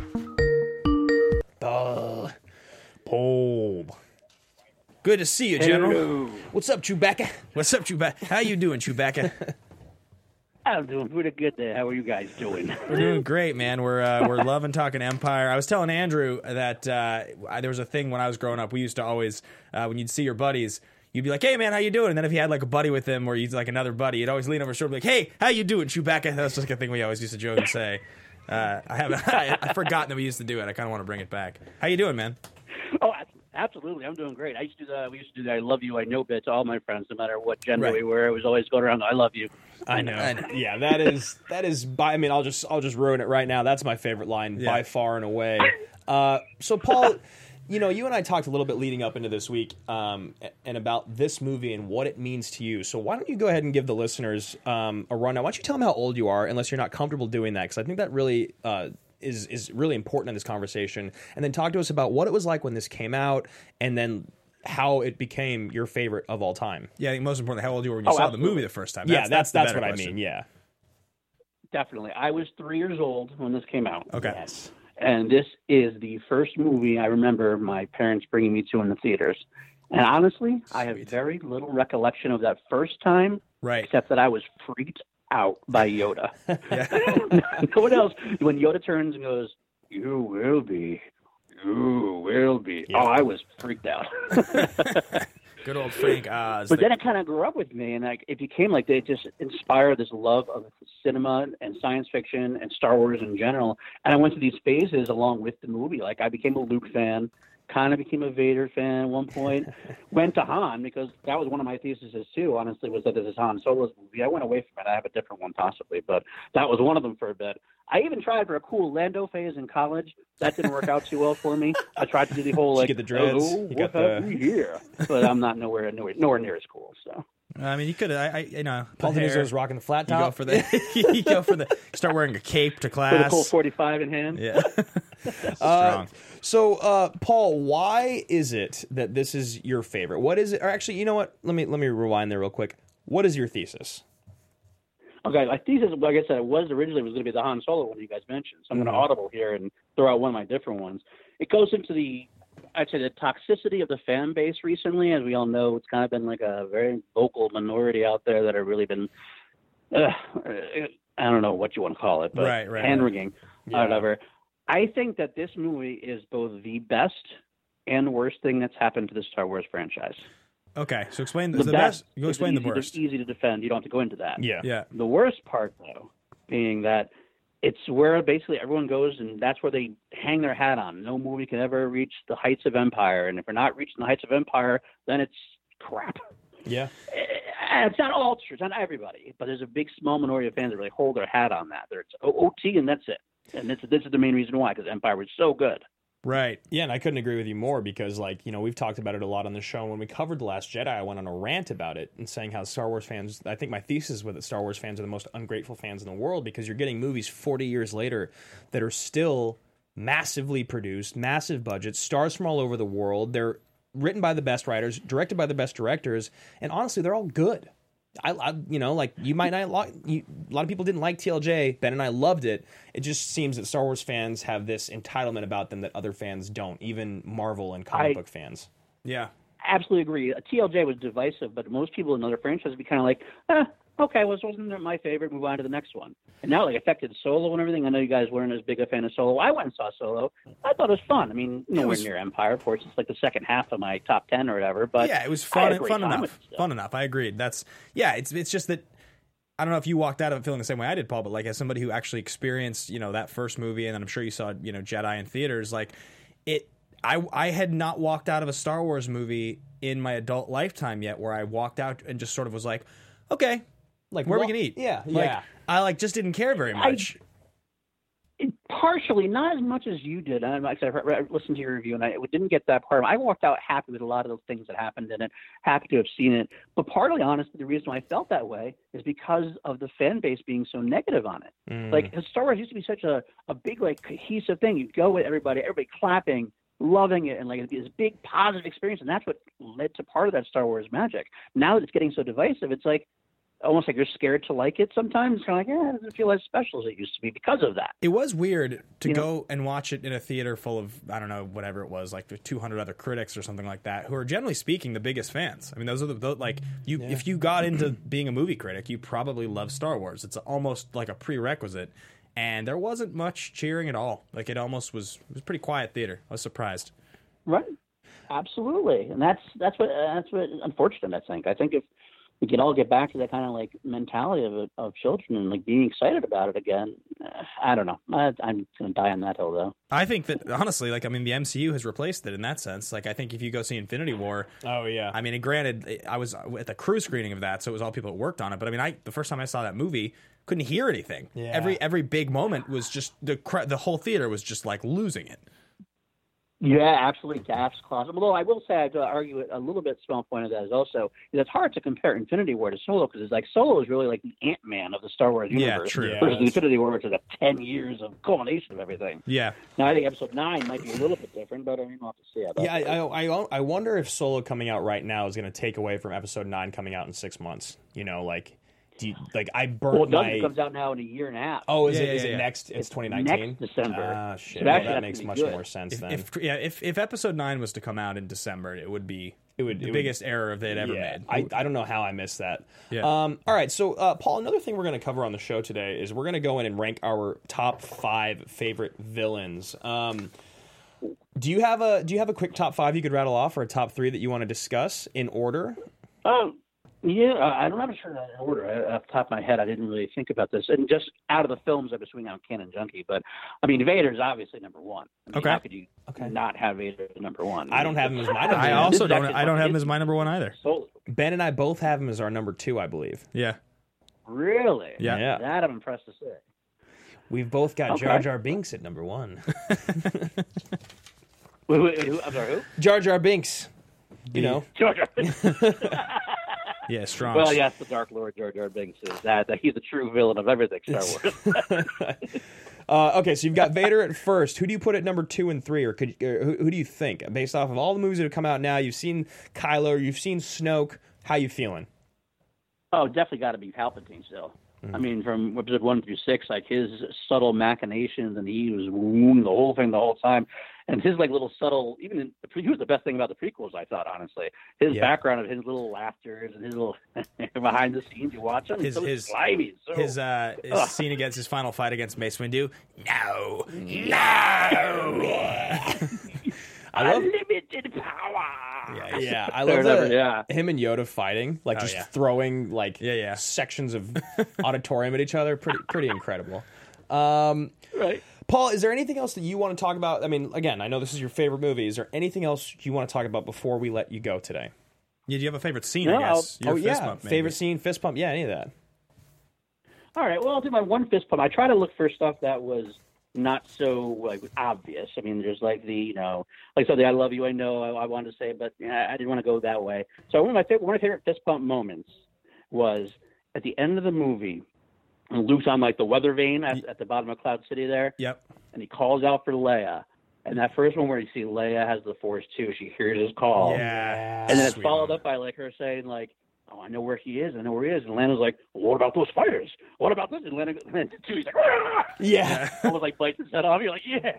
Speaker 3: Paul.
Speaker 1: Good to see you, General.
Speaker 3: What's up, Chewbacca?
Speaker 1: What's up, Chewbacca? How you doing, Chewbacca?
Speaker 7: I'm doing pretty good there. How are you guys doing?
Speaker 1: We're doing great, man. We're loving talking Empire. I was telling Andrew that there was a thing when I was growing up. We used to always, when you'd see your buddies, you'd be like, "Hey, man, how you doing?" And then if you had like a buddy with him, or you'd like another buddy, you'd always lean over his shoulder, and be like, "Hey, how you doing, Chewbacca?" That's just like a thing we always used to joke and say. I've forgotten that we used to do it. I kind of want to bring it back. How you doing, man?
Speaker 7: Oh, absolutely. I'm doing great. I used to do that. We used to do that I love you, I know bit to all my friends, no matter what gender
Speaker 1: Right.
Speaker 7: we were. It was always going around, I love you.
Speaker 3: I know. Yeah, that is. I mean, I'll just ruin it right now. That's my favorite line by far and away. So, Paul, you and I talked a little bit leading up into this week, and about this movie and what it means to you. So, why don't you go ahead and give the listeners a rundown? Why don't you tell them how old you are, unless you're not comfortable doing that? Because I think that really is really important in this conversation. And then talk to us about what it was like when this came out, and then how it became your favorite of all time.
Speaker 1: Yeah, I think most importantly, how old you were when you saw the movie the first time.
Speaker 3: That's
Speaker 1: the better
Speaker 3: what
Speaker 1: question.
Speaker 3: I mean. Yeah.
Speaker 7: Definitely. I was 3 years old when this came out.
Speaker 1: Okay.
Speaker 3: Yes.
Speaker 7: And this is the first movie I remember my parents bringing me to in the theaters. And honestly, I have very little recollection of that first time,
Speaker 1: Right.
Speaker 7: except that I was freaked out by Yoda. No one else. When Yoda turns and goes, "You will be. You will be."
Speaker 3: Yeah.
Speaker 7: Oh, I was freaked out.
Speaker 1: Good old Frank Oz.
Speaker 7: But then it kind of grew up with me, and it became like they just inspired this love of cinema and science fiction and Star Wars in general. And I went through these phases along with the movie. Like I became a Luke fan, kind of became a Vader fan at one point, went to Han because that was one of my theses too, honestly, was that this is Han Solo's movie. I went away from it. I have a different one possibly, but that was one of them for a bit. I even tried for a cool Lando phase in college. That didn't work out too well for me. I tried to do the whole
Speaker 3: Did you
Speaker 7: like,
Speaker 3: get the dreads?
Speaker 7: "Oh,
Speaker 3: You
Speaker 7: what
Speaker 3: got
Speaker 7: have we here?" But I'm not nowhere near as cool. So
Speaker 1: I mean, you could,
Speaker 3: Paul
Speaker 1: hair.
Speaker 3: Denuzzo's rocking the flat
Speaker 1: You
Speaker 3: top.
Speaker 1: go for the, you go for the, start wearing a cape to
Speaker 7: with a
Speaker 1: class.
Speaker 7: Colt 45 in hand.
Speaker 1: Yeah. Strong.
Speaker 3: So, Paul, why is it that this is your favorite? What is it? Or actually, you know what? Let me rewind there real quick. What is your thesis?
Speaker 7: Okay, my thesis, like I said, it was going to be the Han Solo one you guys mentioned. So I'm going to audible here and throw out one of my different ones. It goes into the toxicity of the fan base recently. As we all know, it's kind of been like a very vocal minority out there that have really been, I don't know what you want to call it, but
Speaker 1: Right.
Speaker 7: hand-wringing or whatever. I think that this movie is both the best and worst thing that's happened to the Star Wars franchise.
Speaker 1: Okay, so explain the best. You explain the worst.
Speaker 7: It's easy to defend. You don't have to go into that.
Speaker 1: Yeah.
Speaker 7: The worst part, though, being that it's where basically everyone goes, and that's where they hang their hat on. No movie can ever reach the heights of Empire, and if we're not reaching the heights of Empire, then it's crap.
Speaker 3: Yeah.
Speaker 7: It's not all true. It's not everybody, but there's a big, small minority of fans that really hold their hat on that. It's OT, and that's it. And this is the main reason why, because Empire was so good.
Speaker 1: Right.
Speaker 3: Yeah, and I couldn't agree with you more because, like, you know, we've talked about it a lot on the show. When we covered The Last Jedi, I went on a rant about it and saying how Star Wars fans, I think my thesis was that Star Wars fans are the most ungrateful fans in the world because you're getting movies 40 years later that are still massively produced, massive budgets, stars from all over the world. They're written by the best writers, directed by the best directors, and honestly, they're all good. I you know, like, you might not like, a lot of people didn't like TLJ. Ben and I loved it. It just seems that Star Wars fans have this entitlement about them that other fans don't, even Marvel and comic book fans.
Speaker 1: Yeah.
Speaker 7: Absolutely agree. TLJ was divisive, but most people in other franchises would be kind of like, okay, well, this wasn't my favorite. Move on to the next one. And now, like, affected Solo and everything. I know you guys weren't as big a fan of Solo. I went and saw Solo. I thought it was fun. I mean, nowhere near Empire. Of course, it's like the second half of my top 10 or whatever. But
Speaker 1: yeah, it was fun enough. Fun enough. I agreed. It's just that I don't know if you walked out of it feeling the same way I did, Paul, but like as somebody who actually experienced, you know, that first movie, and then I'm sure you saw, you know, Jedi in theaters, like I had not walked out of a Star Wars movie in my adult lifetime yet where I walked out and just sort of was like, okay, like, where are we gonna eat?
Speaker 3: Yeah,
Speaker 1: like,
Speaker 3: yeah.
Speaker 1: I just didn't care very much.
Speaker 7: Partially, not as much as you did. I listened to your review, and I didn't get that part. I walked out happy with a lot of those things that happened in it, happy to have seen it. But partly, honestly, the reason why I felt that way is because of the fan base being so negative on it. Like, Star Wars used to be such a big, like, cohesive thing. You'd go with everybody clapping, loving it, and like it'd be this big positive experience, and that's what led to part of that Star Wars magic. Now that it's getting so divisive, it's like almost like you're scared to like it sometimes. It's kind of like, it doesn't feel as special as it used to be because of that.
Speaker 1: It was weird to go and watch it in a theater full of, I don't know, whatever it was, like 200 other critics or something like that, who are generally speaking the biggest fans. I mean, those are if you got into being a movie critic, you probably love Star Wars. It's almost like a prerequisite. And there wasn't much cheering at all. Like, it almost was pretty quiet theater. I was surprised.
Speaker 7: Right. Absolutely. And that's what unfortunate, I think. I think if we could all get back to that kind of like mentality of children and like being excited about it again, I don't know. I'm going to die on that hill, though. I
Speaker 1: think that, honestly, like, I mean, the MCU has replaced it in that sense. Like, I think if you go see Infinity War.
Speaker 3: Oh, yeah.
Speaker 1: I mean, and granted, I was at the crew screening of that, so it was all people that worked on it. But I mean, the first time I saw that movie, couldn't hear anything.
Speaker 3: Yeah.
Speaker 1: Every big moment was just the whole theater was just like losing it.
Speaker 7: Yeah, absolutely. Gaff's closet. Although I will say, I argue a little bit. Small point of that is also it's hard to compare Infinity War to Solo because it's like Solo is really like the Ant-Man of the Star Wars universe.
Speaker 1: Yeah, true.
Speaker 7: Versus Infinity War, which is like 10 years of culmination of everything.
Speaker 1: Yeah.
Speaker 7: Now I think Episode 9 might be a little bit different, but I mean, we'll have to see.
Speaker 3: I wonder if Solo coming out right now is going to take away from Episode 9 coming out in 6 months. You know, like. I burnt
Speaker 7: it comes out now in a year and a half.
Speaker 3: Oh, is it next? It's 2019?
Speaker 7: Next December.
Speaker 3: Ah, shit.
Speaker 7: So
Speaker 3: that makes much more sense then.
Speaker 1: If Episode 9 was to come out in December, it would be the biggest error they'd ever made.
Speaker 3: I don't know how I missed that.
Speaker 1: Yeah.
Speaker 3: All right, so Paul, another thing we're going to cover on the show today is we're going to go in and rank our top 5 favorite villains. Do you have a quick top 5 you could rattle off, or a top 3 that you want to discuss in order?
Speaker 7: Yeah, I don't have a certain order. Off the top of my head, I didn't really think about this. And just out of the films, I've been swinging on Canon Junkie. But, I mean, Vader's obviously number 1. I mean,
Speaker 1: okay.
Speaker 7: How could you not have Vader as number 1?
Speaker 3: I don't have him as my number 1.
Speaker 1: I also don't have him as my number 1 either.
Speaker 7: Solo.
Speaker 3: Ben and I both have him as our number 2, I believe.
Speaker 1: Yeah.
Speaker 7: Really?
Speaker 1: Yeah.
Speaker 7: That I'm impressed to say.
Speaker 3: We've both got Jar Jar Binks at number 1.
Speaker 7: Wait, I'm sorry, who?
Speaker 3: Jar Jar Binks. You know.
Speaker 7: Jar Jar Binks.
Speaker 1: Yeah, strong.
Speaker 7: Well, yes, the Dark Lord Jar Jar Binks is that he's the true villain of everything Star Wars.
Speaker 3: Okay, so you've got Vader at first. Who do you put at number 2 and 3, or who do you think, based off of all the movies that have come out now? You've seen Kylo, you've seen Snoke. How you feeling?
Speaker 7: Oh, definitely got to be Palpatine still. I mean, from episode 1 through 6, like his subtle machinations, and he was wounding the whole thing the whole time. And his like little subtle, he was the best thing about the prequels, I thought, honestly. His background of his little laughters and his little behind the scenes, you watch him, his slimy.
Speaker 1: His scene against his final fight against Mace Windu. No.
Speaker 7: Unlimited power.
Speaker 3: Yeah. I love him and Yoda fighting, like throwing like
Speaker 1: yeah.
Speaker 3: sections of auditorium at each other. Pretty incredible. Right. Paul, is there anything else that you want to talk about? I mean, again, I know this is your favorite movie. Is there anything else you want to talk about before we let you go today?
Speaker 1: Yeah, do you have a favorite scene, I guess? Fist bump,
Speaker 3: favorite scene, fist pump. Yeah, any of that.
Speaker 7: All right, well, I'll do my one fist pump. I try to look for stuff that was not so like obvious. I mean, there's like the like something I love you, I know, I wanted to say, but I didn't want to go that way. So one of my favorite fist pump moments was at the end of the movie. And Luke's on like the weather vane at the bottom of Cloud City there.
Speaker 1: Yep.
Speaker 7: And he calls out for Leia. And that first one where you see Leia has the Force too, she hears his call.
Speaker 1: Yeah.
Speaker 7: And then it's followed up by like her saying like, "Oh, I know where he is. I know where he is." And Lando's like, well, "What about those fighters? What about this?" And Lando he's like, "Rah!"
Speaker 3: Yeah.
Speaker 7: Almost like bites his head off. You're like, "Yeah,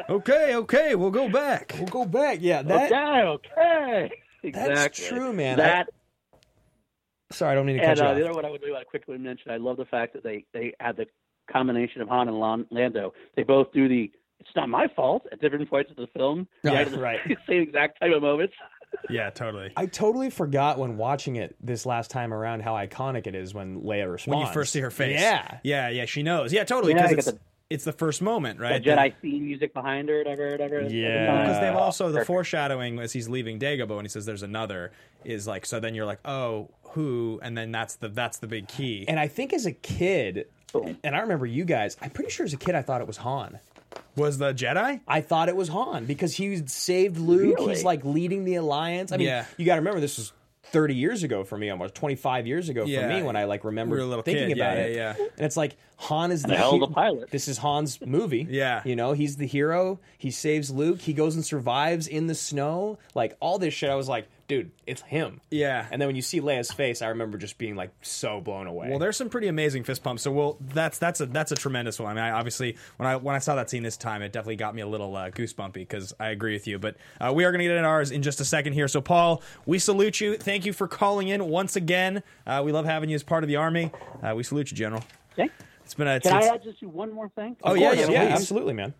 Speaker 1: Okay, we'll go back.
Speaker 3: We'll go back. Yeah, that
Speaker 7: okay." Exactly.
Speaker 3: that's true, man.
Speaker 7: That
Speaker 3: Sorry, I don't mean to
Speaker 7: and
Speaker 3: cut you off.
Speaker 7: the other one I would really want to quickly mention. I love the fact that they had the combination of Han and Lando. They both do the "it's not my fault" at different points of the film.
Speaker 3: Yeah,
Speaker 7: The
Speaker 3: right.
Speaker 7: Same exact type of moments.
Speaker 1: Yeah, totally.
Speaker 3: I totally forgot when watching it this last time around how iconic it is when Leia responds.
Speaker 1: When you first see her face.
Speaker 3: Yeah.
Speaker 1: Yeah, she knows. Yeah, totally.
Speaker 7: Yeah,
Speaker 1: Because
Speaker 7: you got
Speaker 1: it's the first moment, right?
Speaker 7: The Jedi theme music behind her, whatever.
Speaker 3: Yeah.
Speaker 1: Because they've also the
Speaker 7: Perfect.
Speaker 1: foreshadowing as he's leaving Dagobah and he says there's another is like, so then you're like, oh, who? And then that's the big key.
Speaker 3: And I think as a kid,
Speaker 7: Boom.
Speaker 3: and I remember you guys, I'm pretty sure as a kid I thought it was Han.
Speaker 1: Was the Jedi?
Speaker 3: I thought it was Han because he saved Luke.
Speaker 7: Really?
Speaker 3: He's like leading the Alliance. I mean,
Speaker 1: Yeah.
Speaker 3: you got to remember this was 30 years ago for me, almost 25 years ago for
Speaker 1: Yeah.
Speaker 3: me when I like remember
Speaker 1: We were a little
Speaker 3: thinking
Speaker 1: kid.
Speaker 3: about
Speaker 1: Yeah,
Speaker 3: it.
Speaker 1: yeah.
Speaker 3: And it's like Han is
Speaker 7: And a hell of a pilot.
Speaker 3: This is Han's movie.
Speaker 1: Yeah.
Speaker 3: You know, he's the hero. He saves Luke. He goes and survives in the snow. Like all this shit, I was like, dude, it's him.
Speaker 1: Yeah.
Speaker 3: And then when you see Leia's face, I remember just being like so blown away.
Speaker 1: Well, there's some pretty amazing fist pumps. So that's a tremendous one. I mean, obviously when I saw that scene this time, it definitely got me a little goosebumpy because I agree with you. But we are going to get into ours in just a second here. So Paul, we salute you. Thank you for calling in once again. We love having you as part of the Army. We salute you, General.
Speaker 7: Okay.
Speaker 1: It's been a.
Speaker 7: Can I add just do one more thing?
Speaker 3: oh
Speaker 1: Of
Speaker 3: yeah,
Speaker 1: course,
Speaker 3: yeah,
Speaker 1: please.
Speaker 3: absolutely, man.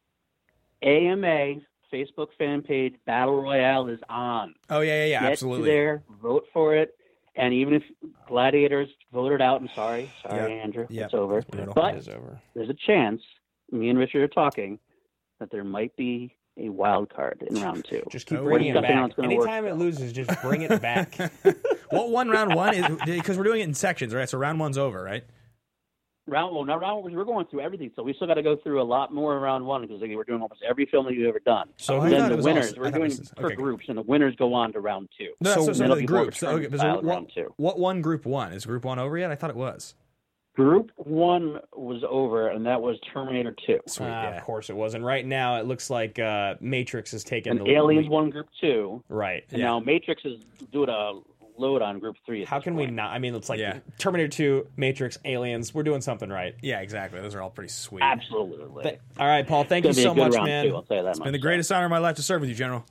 Speaker 7: AMA Facebook fan page Battle Royale is on.
Speaker 1: Oh yeah,
Speaker 7: Get
Speaker 1: absolutely.
Speaker 7: there, vote for it, and even if Gladiators voted out, I'm sorry,
Speaker 1: Yep.
Speaker 7: Andrew,
Speaker 1: Yep.
Speaker 7: it's over.
Speaker 1: Brutal.
Speaker 7: But
Speaker 3: It is over.
Speaker 7: there's a chance. Me and Richard are talking that there might be a wild card in round two.
Speaker 3: Just keep
Speaker 1: Oh,
Speaker 3: bringing it
Speaker 7: nothing
Speaker 3: back.
Speaker 7: else gonna work.
Speaker 3: Anytime it loses, just bring it back.
Speaker 1: Well, round one is because we're doing it in sections, right? So round one's over, right?
Speaker 7: Round we're going through everything, so we still got to go through a lot more in round one because we're doing almost every film that you've ever done.
Speaker 1: So I
Speaker 7: then
Speaker 1: thought it
Speaker 7: the
Speaker 1: was
Speaker 7: winners,
Speaker 1: also- I
Speaker 7: we're
Speaker 1: thought it
Speaker 7: doing
Speaker 1: was-
Speaker 7: per
Speaker 1: okay.
Speaker 7: groups, and the winners go on to round two.
Speaker 1: No,
Speaker 3: So
Speaker 1: so
Speaker 7: then it'll
Speaker 1: the
Speaker 7: be
Speaker 1: groups.
Speaker 7: more
Speaker 1: Okay,
Speaker 7: style
Speaker 1: so
Speaker 7: round two.
Speaker 1: what one group one? Is group one over yet? I thought it was.
Speaker 7: Group one was over, and that was Terminator 2.
Speaker 1: Sweet, yeah.
Speaker 3: Of course it was. And right now it looks like Matrix has taken
Speaker 7: And
Speaker 3: the
Speaker 7: Aliens
Speaker 3: lead.
Speaker 7: won Group 2,
Speaker 3: Right.
Speaker 7: and now Matrix is doing a load on Group 3. at
Speaker 3: How
Speaker 7: this
Speaker 3: can we
Speaker 7: point.
Speaker 3: not? I mean, it's like
Speaker 1: Yeah.
Speaker 3: Terminator 2, Matrix, Aliens. We're doing something right.
Speaker 1: Yeah, exactly. Those are all pretty sweet.
Speaker 7: Absolutely.
Speaker 3: All right, Paul. Thank you
Speaker 7: It's gonna be
Speaker 3: so
Speaker 7: a good
Speaker 3: much,
Speaker 7: round
Speaker 3: man.
Speaker 7: two, I'll tell you that
Speaker 1: It's been the greatest honor of my life to serve with you, General.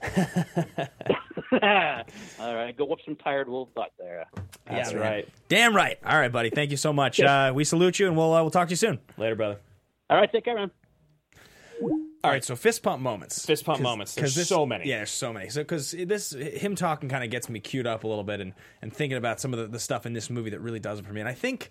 Speaker 7: All right, go whoop some tired wolf butt there.
Speaker 3: That's right.
Speaker 1: Damn right. All right, buddy. Thank you so much. We salute you, and we'll talk to you soon.
Speaker 3: Later, brother.
Speaker 7: All right, take care, man.
Speaker 1: All right, so fist pump moments.
Speaker 3: Fist pump moments. There's so many.
Speaker 1: Yeah, there's so many. So because him talking kind of gets me queued up a little bit and thinking about some of the stuff in this movie that really does it for me. And I think,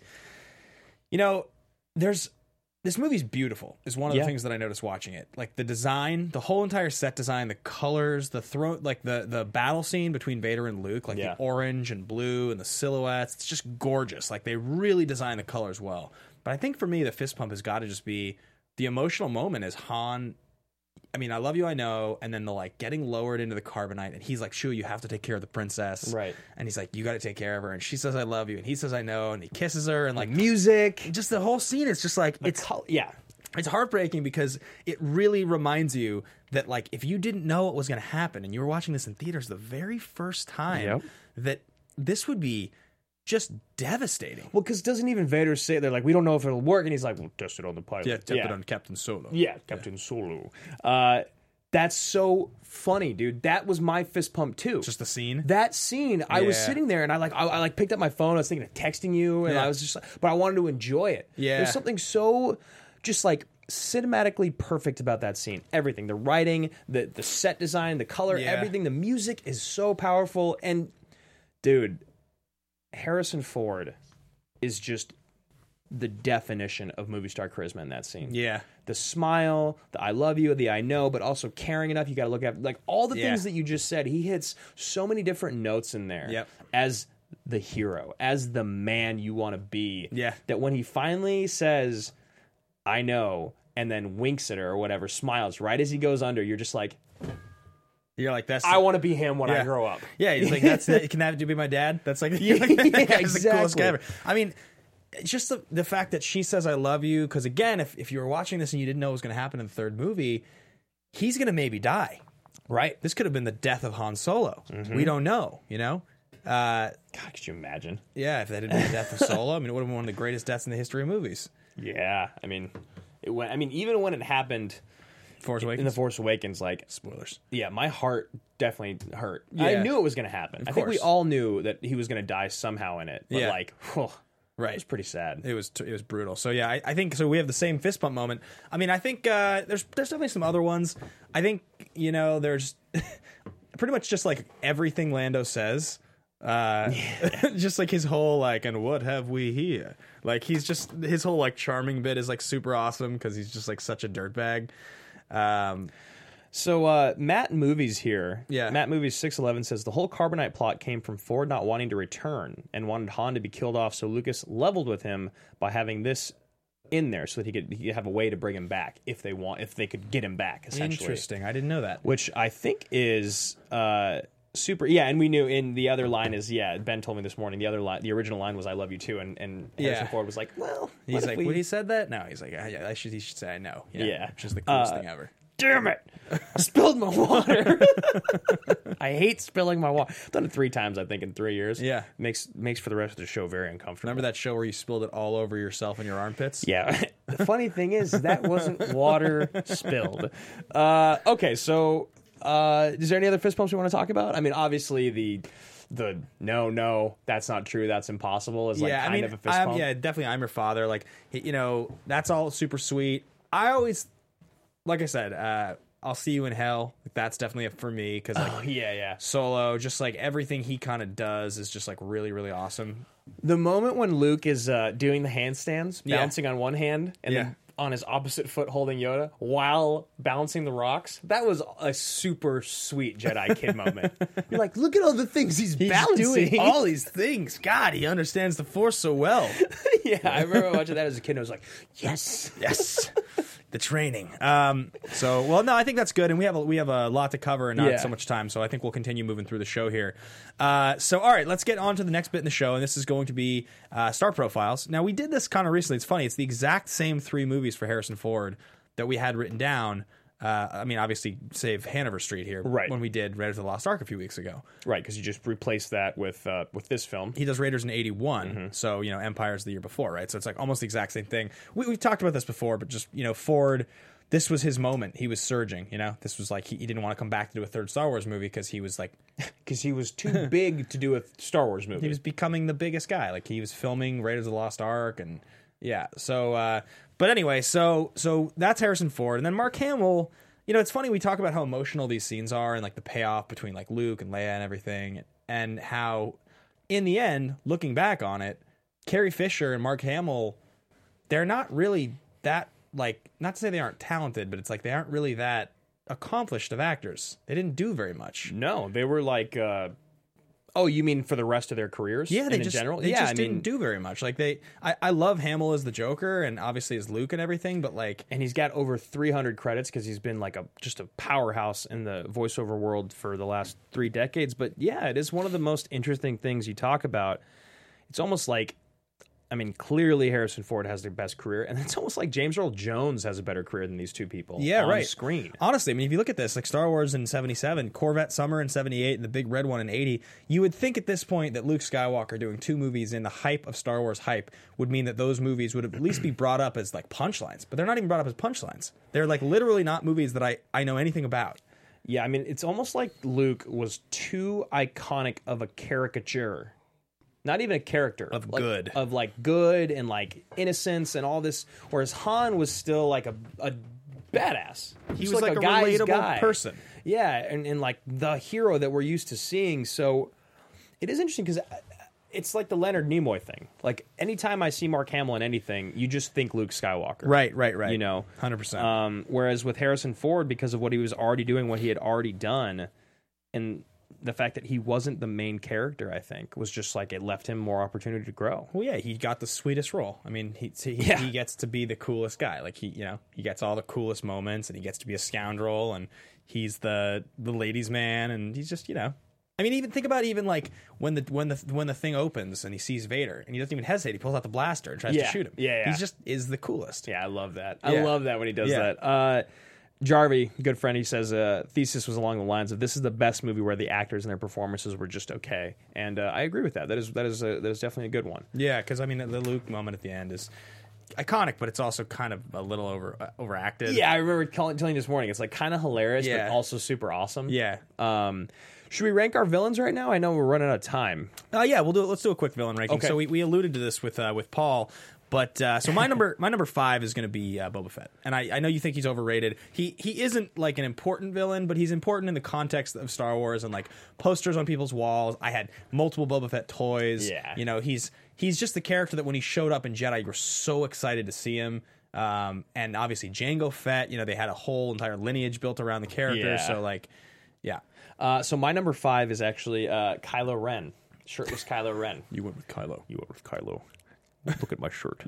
Speaker 1: this movie's beautiful is one of the things that I noticed watching it. Like the design, the whole entire set design, the colors, the the battle scene between Vader and Luke, like the orange and blue and the silhouettes. It's just gorgeous. Like they really design the colors well. But I think for me, the fist pump has got to just be the emotional moment as Han. I mean, I love you, I know, and then the like getting lowered into the carbonite, and he's like, "Shoo, you have to take care of the princess,"
Speaker 3: Right?
Speaker 1: And he's like, "You got to take care of her," and she says, "I love you," and he says, "I know," and he kisses her, and like
Speaker 3: music,
Speaker 1: just the whole scene is just like it's heartbreaking because it really reminds you that like if you didn't know what was going to happen and you were watching this in theaters the very first time, that this would be just devastating.
Speaker 3: Well, because doesn't even Vader say they're like, we don't know if it'll work, and he's like, we'll test it on the pilot.
Speaker 1: Yeah, test it on Captain Solo.
Speaker 3: Yeah, Captain Solo. That's so funny, dude. That was my fist pump too.
Speaker 1: Just the scene.
Speaker 3: That scene, I was sitting there and I picked up my phone. I was thinking of texting you, and I was just, but I wanted to enjoy it.
Speaker 1: Yeah,
Speaker 3: there's something so just like cinematically perfect about that scene. Everything, the writing, the set design, the color, everything. The music is so powerful, and dude, Harrison Ford is just the definition of movie star charisma in that scene.
Speaker 1: Yeah.
Speaker 3: The smile, the I love you, the I know, but also caring enough. You got to look at like all the things that you just said. He hits so many different notes in there.
Speaker 1: Yep.
Speaker 3: As the hero, as the man you want to be.
Speaker 1: Yeah.
Speaker 3: That when he finally says, I know, and then winks at her or whatever, smiles right as he goes under. You're just like,
Speaker 1: You're like, that's
Speaker 3: I want to be him when I
Speaker 1: Yeah.
Speaker 3: grow up.
Speaker 1: Yeah, he's like, can that be my dad? That's like,
Speaker 3: Yeah,
Speaker 1: that guy's the coolest
Speaker 3: exactly.
Speaker 1: guy ever. I mean, it's just the fact that she says I love you, because again, if you were watching this and you didn't know what was going to happen in the third movie, he's going to maybe die.
Speaker 3: Right.
Speaker 1: This could have been the death of Han Solo.
Speaker 3: Mm-hmm.
Speaker 1: We don't know, you know?
Speaker 3: God, could you imagine?
Speaker 1: Yeah, if that had been the death of Solo, I mean, it would have been one of the greatest deaths in the history of movies.
Speaker 3: Yeah. I mean, even when it happened
Speaker 1: Force Awakens.
Speaker 3: in The Force Awakens, like,
Speaker 1: Spoilers.
Speaker 3: yeah, my heart definitely hurt.
Speaker 1: Yeah.
Speaker 3: I knew it was going to happen. I think we
Speaker 1: course.
Speaker 3: all knew that he was going to die somehow in it. But
Speaker 1: Yeah.
Speaker 3: like, whew,
Speaker 1: Right.
Speaker 3: it was pretty sad.
Speaker 1: It was brutal. So yeah, I think so. We have the same fist bump moment. I mean, I think there's definitely some other ones. I think there's pretty much just like everything Lando says. Just like his whole like, and what have we here? Like he's just his whole like charming bit is like super awesome because he's just like such a dirtbag.
Speaker 3: So Matt Movies here.
Speaker 1: Yeah.
Speaker 3: Matt Movies 611 says the whole Carbonite plot came from Ford not wanting to return and wanted Han to be killed off, so Lucas leveled with him by having this in there so that he could have a way to bring him back if they could get him back, essentially.
Speaker 1: Interesting. I didn't know that.
Speaker 3: Which I think is super. Yeah, and we knew in the other line is, Ben told me this morning, the original line was I love you too, and Harrison
Speaker 1: Yeah.
Speaker 3: Ford was like, well,
Speaker 1: He's like, when he said that? No, he's like, yeah, he should say I know.
Speaker 3: Yeah.
Speaker 1: Which is the coolest thing ever.
Speaker 3: damn it, I spilled my water. I hate spilling my water. I've done it 3 times, I think, in 3 years.
Speaker 1: Yeah.
Speaker 3: Makes for the rest of the show very uncomfortable.
Speaker 1: Remember that show where you spilled it all over yourself and your armpits?
Speaker 3: Yeah. The funny thing is, that wasn't water spilled. Okay, so is there any other fist bumps we want to talk about? I mean, obviously the no, that's not true, that's impossible is like kind of a fist bump.
Speaker 1: Yeah, definitely. I'm your father. Like, that's all super sweet. I always, like I said, I'll see you in hell. Like, that's definitely for me because like
Speaker 3: Yeah.
Speaker 1: Solo, just like everything he kind of does is just like really, really awesome.
Speaker 3: The moment when Luke is doing the handstands,
Speaker 1: Yeah.
Speaker 3: bouncing on one hand, and
Speaker 1: Yeah.
Speaker 3: then on his opposite foot holding Yoda while bouncing the rocks, that was a super sweet Jedi kid moment. You're like, look at all the things he's balancing.
Speaker 1: doing all these things. God, he understands the Force so well.
Speaker 3: Yeah, I remember watching that as a kid, and I was like, yes.
Speaker 1: The training. No, I think that's good, and we have a lot to cover and not
Speaker 3: Yeah.
Speaker 1: so much time, so I think we'll continue moving through the show here. All right, let's get on to the next bit in the show, and this is going to be star profiles. Now, we did this kind of recently. It's funny. It's the exact same 3 movies for Harrison Ford that we had written down. I mean, obviously, save Hanover Street here,
Speaker 3: Right.
Speaker 1: when we did Raiders of the Lost Ark a few weeks ago.
Speaker 3: Right, because you just replaced that with this film.
Speaker 1: He does Raiders in 81, so Empire's the year before, right? So it's like almost the exact same thing. We've talked about this before, but just Ford, this was his moment. He was surging. This was like he didn't want to come back to do a third Star Wars movie because he was like
Speaker 3: Because he was too big to do a Star Wars movie.
Speaker 1: he was becoming the biggest guy. Like he was filming Raiders of the Lost Ark, and yeah. So, but anyway, so that's Harrison Ford, and then Mark Hamill. It's funny we talk about how emotional these scenes are and like the payoff between like Luke and Leia and everything, and how in the end, looking back on it, Carrie Fisher and Mark Hamill, they're not really that like, not to say they aren't talented, but it's like they aren't really that accomplished of actors. They didn't do very much.
Speaker 3: No, they were like, oh, you mean for the rest of their careers?
Speaker 1: Yeah,
Speaker 3: in general?
Speaker 1: They just didn't do very much. Like I love Hamill as the Joker and obviously as Luke and everything, but like,
Speaker 3: And he's got over 300 credits because he's been like just a powerhouse in the voiceover world for the last 3 decades. But yeah, it is one of the most interesting things you talk about. It's almost like, I mean, clearly Harrison Ford has the best career, and it's almost like James Earl Jones has a better career than these two people on screen.
Speaker 1: Honestly, I mean, if you look at this, like Star Wars in 77, Corvette Summer in 78, and the big red one in 80, you would think at this point that Luke Skywalker doing 2 movies in the hype of Star Wars hype would mean that those movies would at least be brought up as like punchlines, but they're not even brought up as punchlines. They're like literally not movies that I know anything about.
Speaker 3: Yeah, I mean, it's almost like Luke was too iconic of a caricature. Not even a character
Speaker 1: Of
Speaker 3: like,
Speaker 1: good.
Speaker 3: of like good and like innocence and all this. Whereas Han was still like a badass.
Speaker 1: He
Speaker 3: Just
Speaker 1: was like a
Speaker 3: guy's
Speaker 1: relatable
Speaker 3: guy.
Speaker 1: person.
Speaker 3: Yeah, and like the hero that we're used to seeing. So it is interesting because it's like the Leonard Nimoy thing. Like anytime I see Mark Hamill in anything, you just think Luke Skywalker.
Speaker 1: Right.
Speaker 3: 100%. Whereas with Harrison Ford, because of what he was already doing, what he had already done, and the fact that he wasn't the main character, I think, was just like it left him more opportunity to grow.
Speaker 1: Well, yeah, he got the sweetest role. I mean, he gets to be the coolest guy. Like he gets all the coolest moments, and he gets to be a scoundrel, and he's the ladies' man, and he's just I mean, even think about like when the thing opens and he sees Vader and he doesn't even hesitate. He pulls out the blaster and tries to shoot him.
Speaker 3: Yeah.
Speaker 1: He just is the coolest.
Speaker 3: Yeah, I love that. I love that when he does that. Jarvie, good friend, he says thesis was along the lines of this is the best movie where the actors and their performances were just okay, and I agree with that. That is definitely a good one.
Speaker 1: Yeah, because I mean the Luke moment at the end is iconic, but it's also kind of a little overacted.
Speaker 3: Yeah, I remember telling you this morning. It's like kind of hilarious, but
Speaker 1: Yeah.
Speaker 3: also super awesome.
Speaker 1: Yeah.
Speaker 3: Should we rank our villains right now? I know we're running out of time.
Speaker 1: Yeah, we'll do it. Let's do a quick villain ranking.
Speaker 3: Okay.
Speaker 1: So we alluded to this with Paul, but so my number 5 is going to be Boba Fett, and I know you think he's overrated. He isn't like an important villain, but he's important in the context of Star Wars and like posters on people's walls. I had multiple Boba Fett toys.
Speaker 3: Yeah,
Speaker 1: he's just the character that when he showed up in Jedi, you were so excited to see him. And obviously Jango Fett. They had a whole entire lineage built around the character.
Speaker 3: Yeah.
Speaker 1: So like, yeah.
Speaker 3: So my number 5 is actually Kylo Ren. Shirtless Kylo Ren.
Speaker 1: You went with Kylo.
Speaker 3: You went with Kylo. Look at my shirt.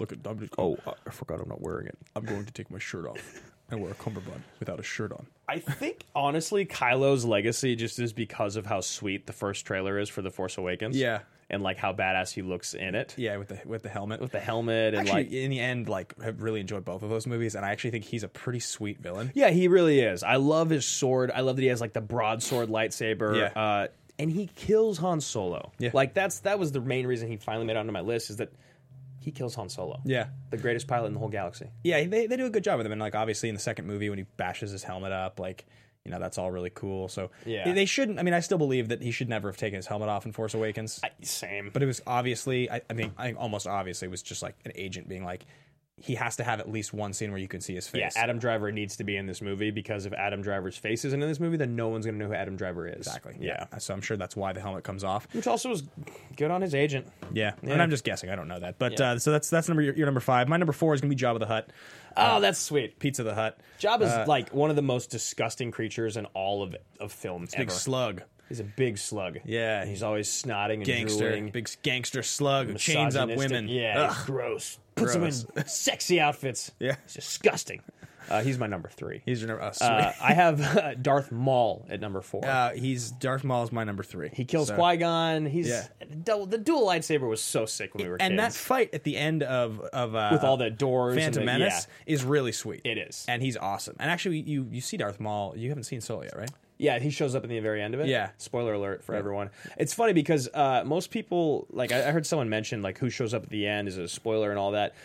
Speaker 3: I forgot I'm not wearing it.
Speaker 1: I'm going to take my shirt off and wear a cummerbund without a shirt on.
Speaker 3: I think, honestly, Kylo's legacy just is because of how sweet the first trailer is for The Force Awakens.
Speaker 1: Yeah.
Speaker 3: And, like, how badass he looks in it.
Speaker 1: Yeah, with the helmet.
Speaker 3: With the helmet. And
Speaker 1: actually, in the end, like, I've really enjoyed both of those movies, and I actually think he's a pretty sweet villain.
Speaker 3: Yeah, he really is. I love his sword. I love that he has, like, the broadsword lightsaber.
Speaker 1: Yeah.
Speaker 3: And he kills Han Solo.
Speaker 1: Yeah.
Speaker 3: Like, that was the main reason he finally made it onto my list, is that he kills Han Solo.
Speaker 1: Yeah.
Speaker 3: The greatest pilot in the whole galaxy.
Speaker 1: Yeah, they do a good job with him, and, like, obviously in the second movie when he bashes his helmet up, like... that's all really cool. So
Speaker 3: yeah.
Speaker 1: They shouldn't. I mean, I still believe that he should never have taken his helmet off in Force Awakens.
Speaker 3: Same.
Speaker 1: But it was obviously, I think almost obviously, it was just like an agent being like, he has to have at least one scene where you can see his face.
Speaker 3: Yeah, Adam Driver needs to be in this movie because if Adam Driver's face isn't in this movie, then no one's going to know who Adam Driver is.
Speaker 1: Exactly. Yeah. So I'm sure that's why the helmet comes off.
Speaker 3: Which also was good on his agent.
Speaker 1: Yeah. And I'm just guessing. I don't know that. But so that's your number 5. My number 4 is going to be Jabba the Hutt.
Speaker 3: Oh, that's sweet.
Speaker 1: Pizza the Hutt.
Speaker 3: Jabba's like one of the most disgusting creatures in all of film ever.
Speaker 1: Big slug.
Speaker 3: He's a big slug.
Speaker 1: Yeah.
Speaker 3: He's always snotting and drooling.
Speaker 1: Big gangster slug who chains up women.
Speaker 3: Yeah, he's gross. Puts them in sexy outfits.
Speaker 1: Yeah.
Speaker 3: It's disgusting. He's my number 3.
Speaker 1: He's your number.
Speaker 3: I have Darth Maul at number 4.
Speaker 1: Darth Maul is my number 3.
Speaker 3: He kills Qui-Gon. The dual lightsaber was so sick when we were kids.
Speaker 1: And that fight at the end of
Speaker 3: with all the doors,
Speaker 1: Phantom Menace is really sweet.
Speaker 3: It is,
Speaker 1: and he's awesome. And actually, you see Darth Maul. You haven't seen Solo yet, right?
Speaker 3: Yeah, he shows up in the very end of it.
Speaker 1: Yeah.
Speaker 3: Spoiler alert for everyone. It's funny because most people, like I heard someone mention like who shows up at the end is a spoiler and all that.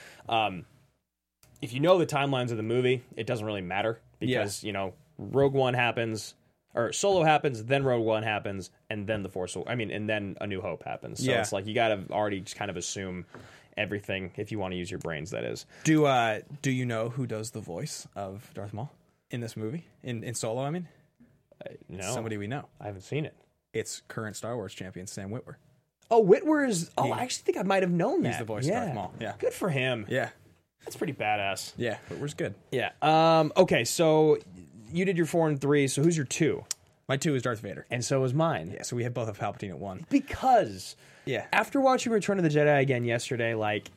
Speaker 3: If you know the timelines of the movie, it doesn't really matter because, Rogue One happens, or Solo happens, then Rogue One happens, and then and then A New Hope happens. So it's like you got to already just kind of assume everything if you want to use your brains, that is.
Speaker 1: Do you know who does the voice of Darth Maul in this movie? In Solo, I mean?
Speaker 3: No.
Speaker 1: Somebody we know.
Speaker 3: I haven't seen it.
Speaker 1: It's current Star Wars champion Sam Witwer.
Speaker 3: Oh, Witwer is... Oh, I actually think I might have known that.
Speaker 1: He's the voice of Darth Maul. Yeah.
Speaker 3: Good for him.
Speaker 1: Yeah.
Speaker 3: That's pretty badass.
Speaker 1: Yeah, Witwer's good.
Speaker 3: Yeah. Okay, so you did your 4 and 3, so who's your 2?
Speaker 1: My 2 is Darth Vader.
Speaker 3: And so is mine.
Speaker 1: Yeah, so we have both of Palpatine at 1.
Speaker 3: Because after watching Return of the Jedi again yesterday, like...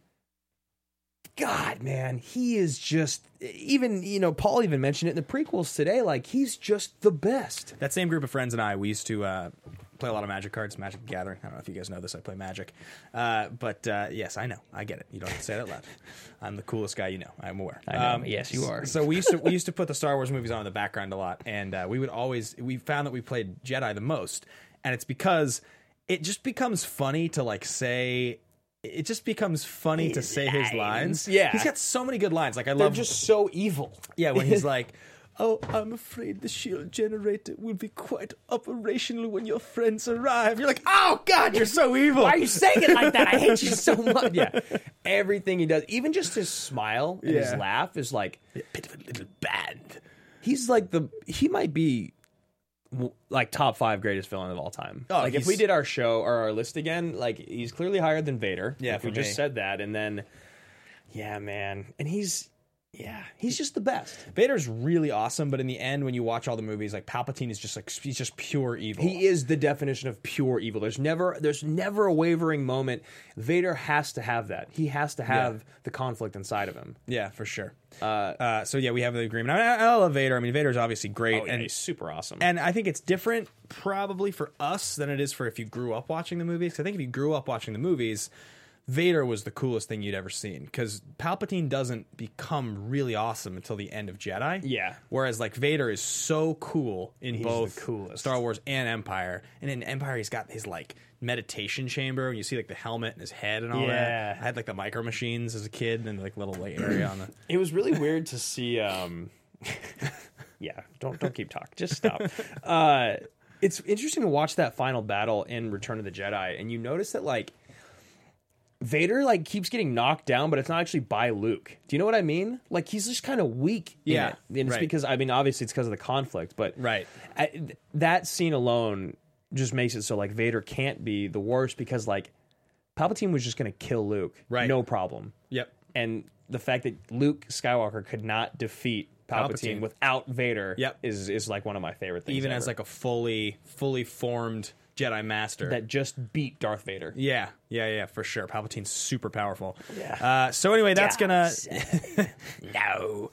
Speaker 3: God, man, he is just... Even, Paul even mentioned it in the prequels today, like, he's just the best.
Speaker 1: That same group of friends and I, we used to play a lot of Magic cards, Magic the Gathering. I don't know if you guys know this, I play Magic. But yes, I know. I get it. You don't have to say it out loud. I'm the coolest guy you know. I'm aware.
Speaker 3: I know. Yes, you are.
Speaker 1: So we used to put the Star Wars movies on in the background a lot, and we found that we played Jedi the most, and it's because it just becomes funny to like say... It just becomes funny to say his lines.
Speaker 3: Yeah.
Speaker 1: He's got so many good lines. Like I
Speaker 3: They're
Speaker 1: love
Speaker 3: just so evil.
Speaker 1: Yeah, when he's like, "Oh, I'm afraid the shield generator will be quite operational when your friends arrive." You're like, "Oh God, you're so evil."
Speaker 3: Why are you saying it like that? I hate you so much. Yeah. Everything he does, even just his smile and his laugh is like
Speaker 1: a bit of a little band.
Speaker 3: He's like he might be like top 5 greatest villain of all time.
Speaker 1: Oh,
Speaker 3: like if we did our show or our list again, like he's clearly higher than Vader.
Speaker 1: Yeah,
Speaker 3: if we just said that, and then yeah, man, and he's Yeah, he's just the best.
Speaker 1: Vader's really awesome, but in the end, when you watch all the movies, like Palpatine is just like he's just pure evil.
Speaker 3: He is the definition of pure evil. There's never a wavering moment. Vader has to have that. He has to have the conflict inside of him.
Speaker 1: Yeah, for sure. So yeah, we have the agreement. I love Vader. I mean, Vader's obviously great,
Speaker 3: And
Speaker 1: and
Speaker 3: he's super awesome.
Speaker 1: And I think it's different probably for us than it is for if you grew up watching the movies. 'Cause I think if you grew up watching the movies, Vader was the coolest thing you'd ever seen, because Palpatine doesn't become really awesome until the end of Jedi.
Speaker 3: Yeah.
Speaker 1: Whereas like Vader is so cool in
Speaker 3: He's
Speaker 1: both
Speaker 3: the coolest.
Speaker 1: Star Wars and Empire. And in Empire, he's got his like meditation chamber, and you see like the helmet and his head and all
Speaker 3: Yeah.
Speaker 1: that. I had like the micro machines as a kid and like little like area on the.
Speaker 3: It was really weird to see. Yeah, don't keep talking. Just stop. It's interesting to watch that final battle in Return of the Jedi, and you notice that like Vader like keeps getting knocked down, but it's not actually by Luke. Do you know what I mean? Like he's just kind of weak.
Speaker 1: Yeah,
Speaker 3: in it. And it's
Speaker 1: right.
Speaker 3: because I mean obviously it's because of the conflict, but
Speaker 1: Right.
Speaker 3: That scene alone just makes it so like Vader can't be the worst, because like Palpatine was just going to kill Luke,
Speaker 1: Right.
Speaker 3: No problem.
Speaker 1: Yep.
Speaker 3: And the fact that Luke Skywalker could not defeat Palpatine without Vader
Speaker 1: Yep.
Speaker 3: is like one of my favorite things.
Speaker 1: Even
Speaker 3: ever.
Speaker 1: as like a fully formed Jedi Master.
Speaker 3: that just beat Darth Vader.
Speaker 1: Yeah, for sure. Palpatine's super powerful.
Speaker 3: Yeah.
Speaker 1: So anyway, that's gonna.
Speaker 3: No.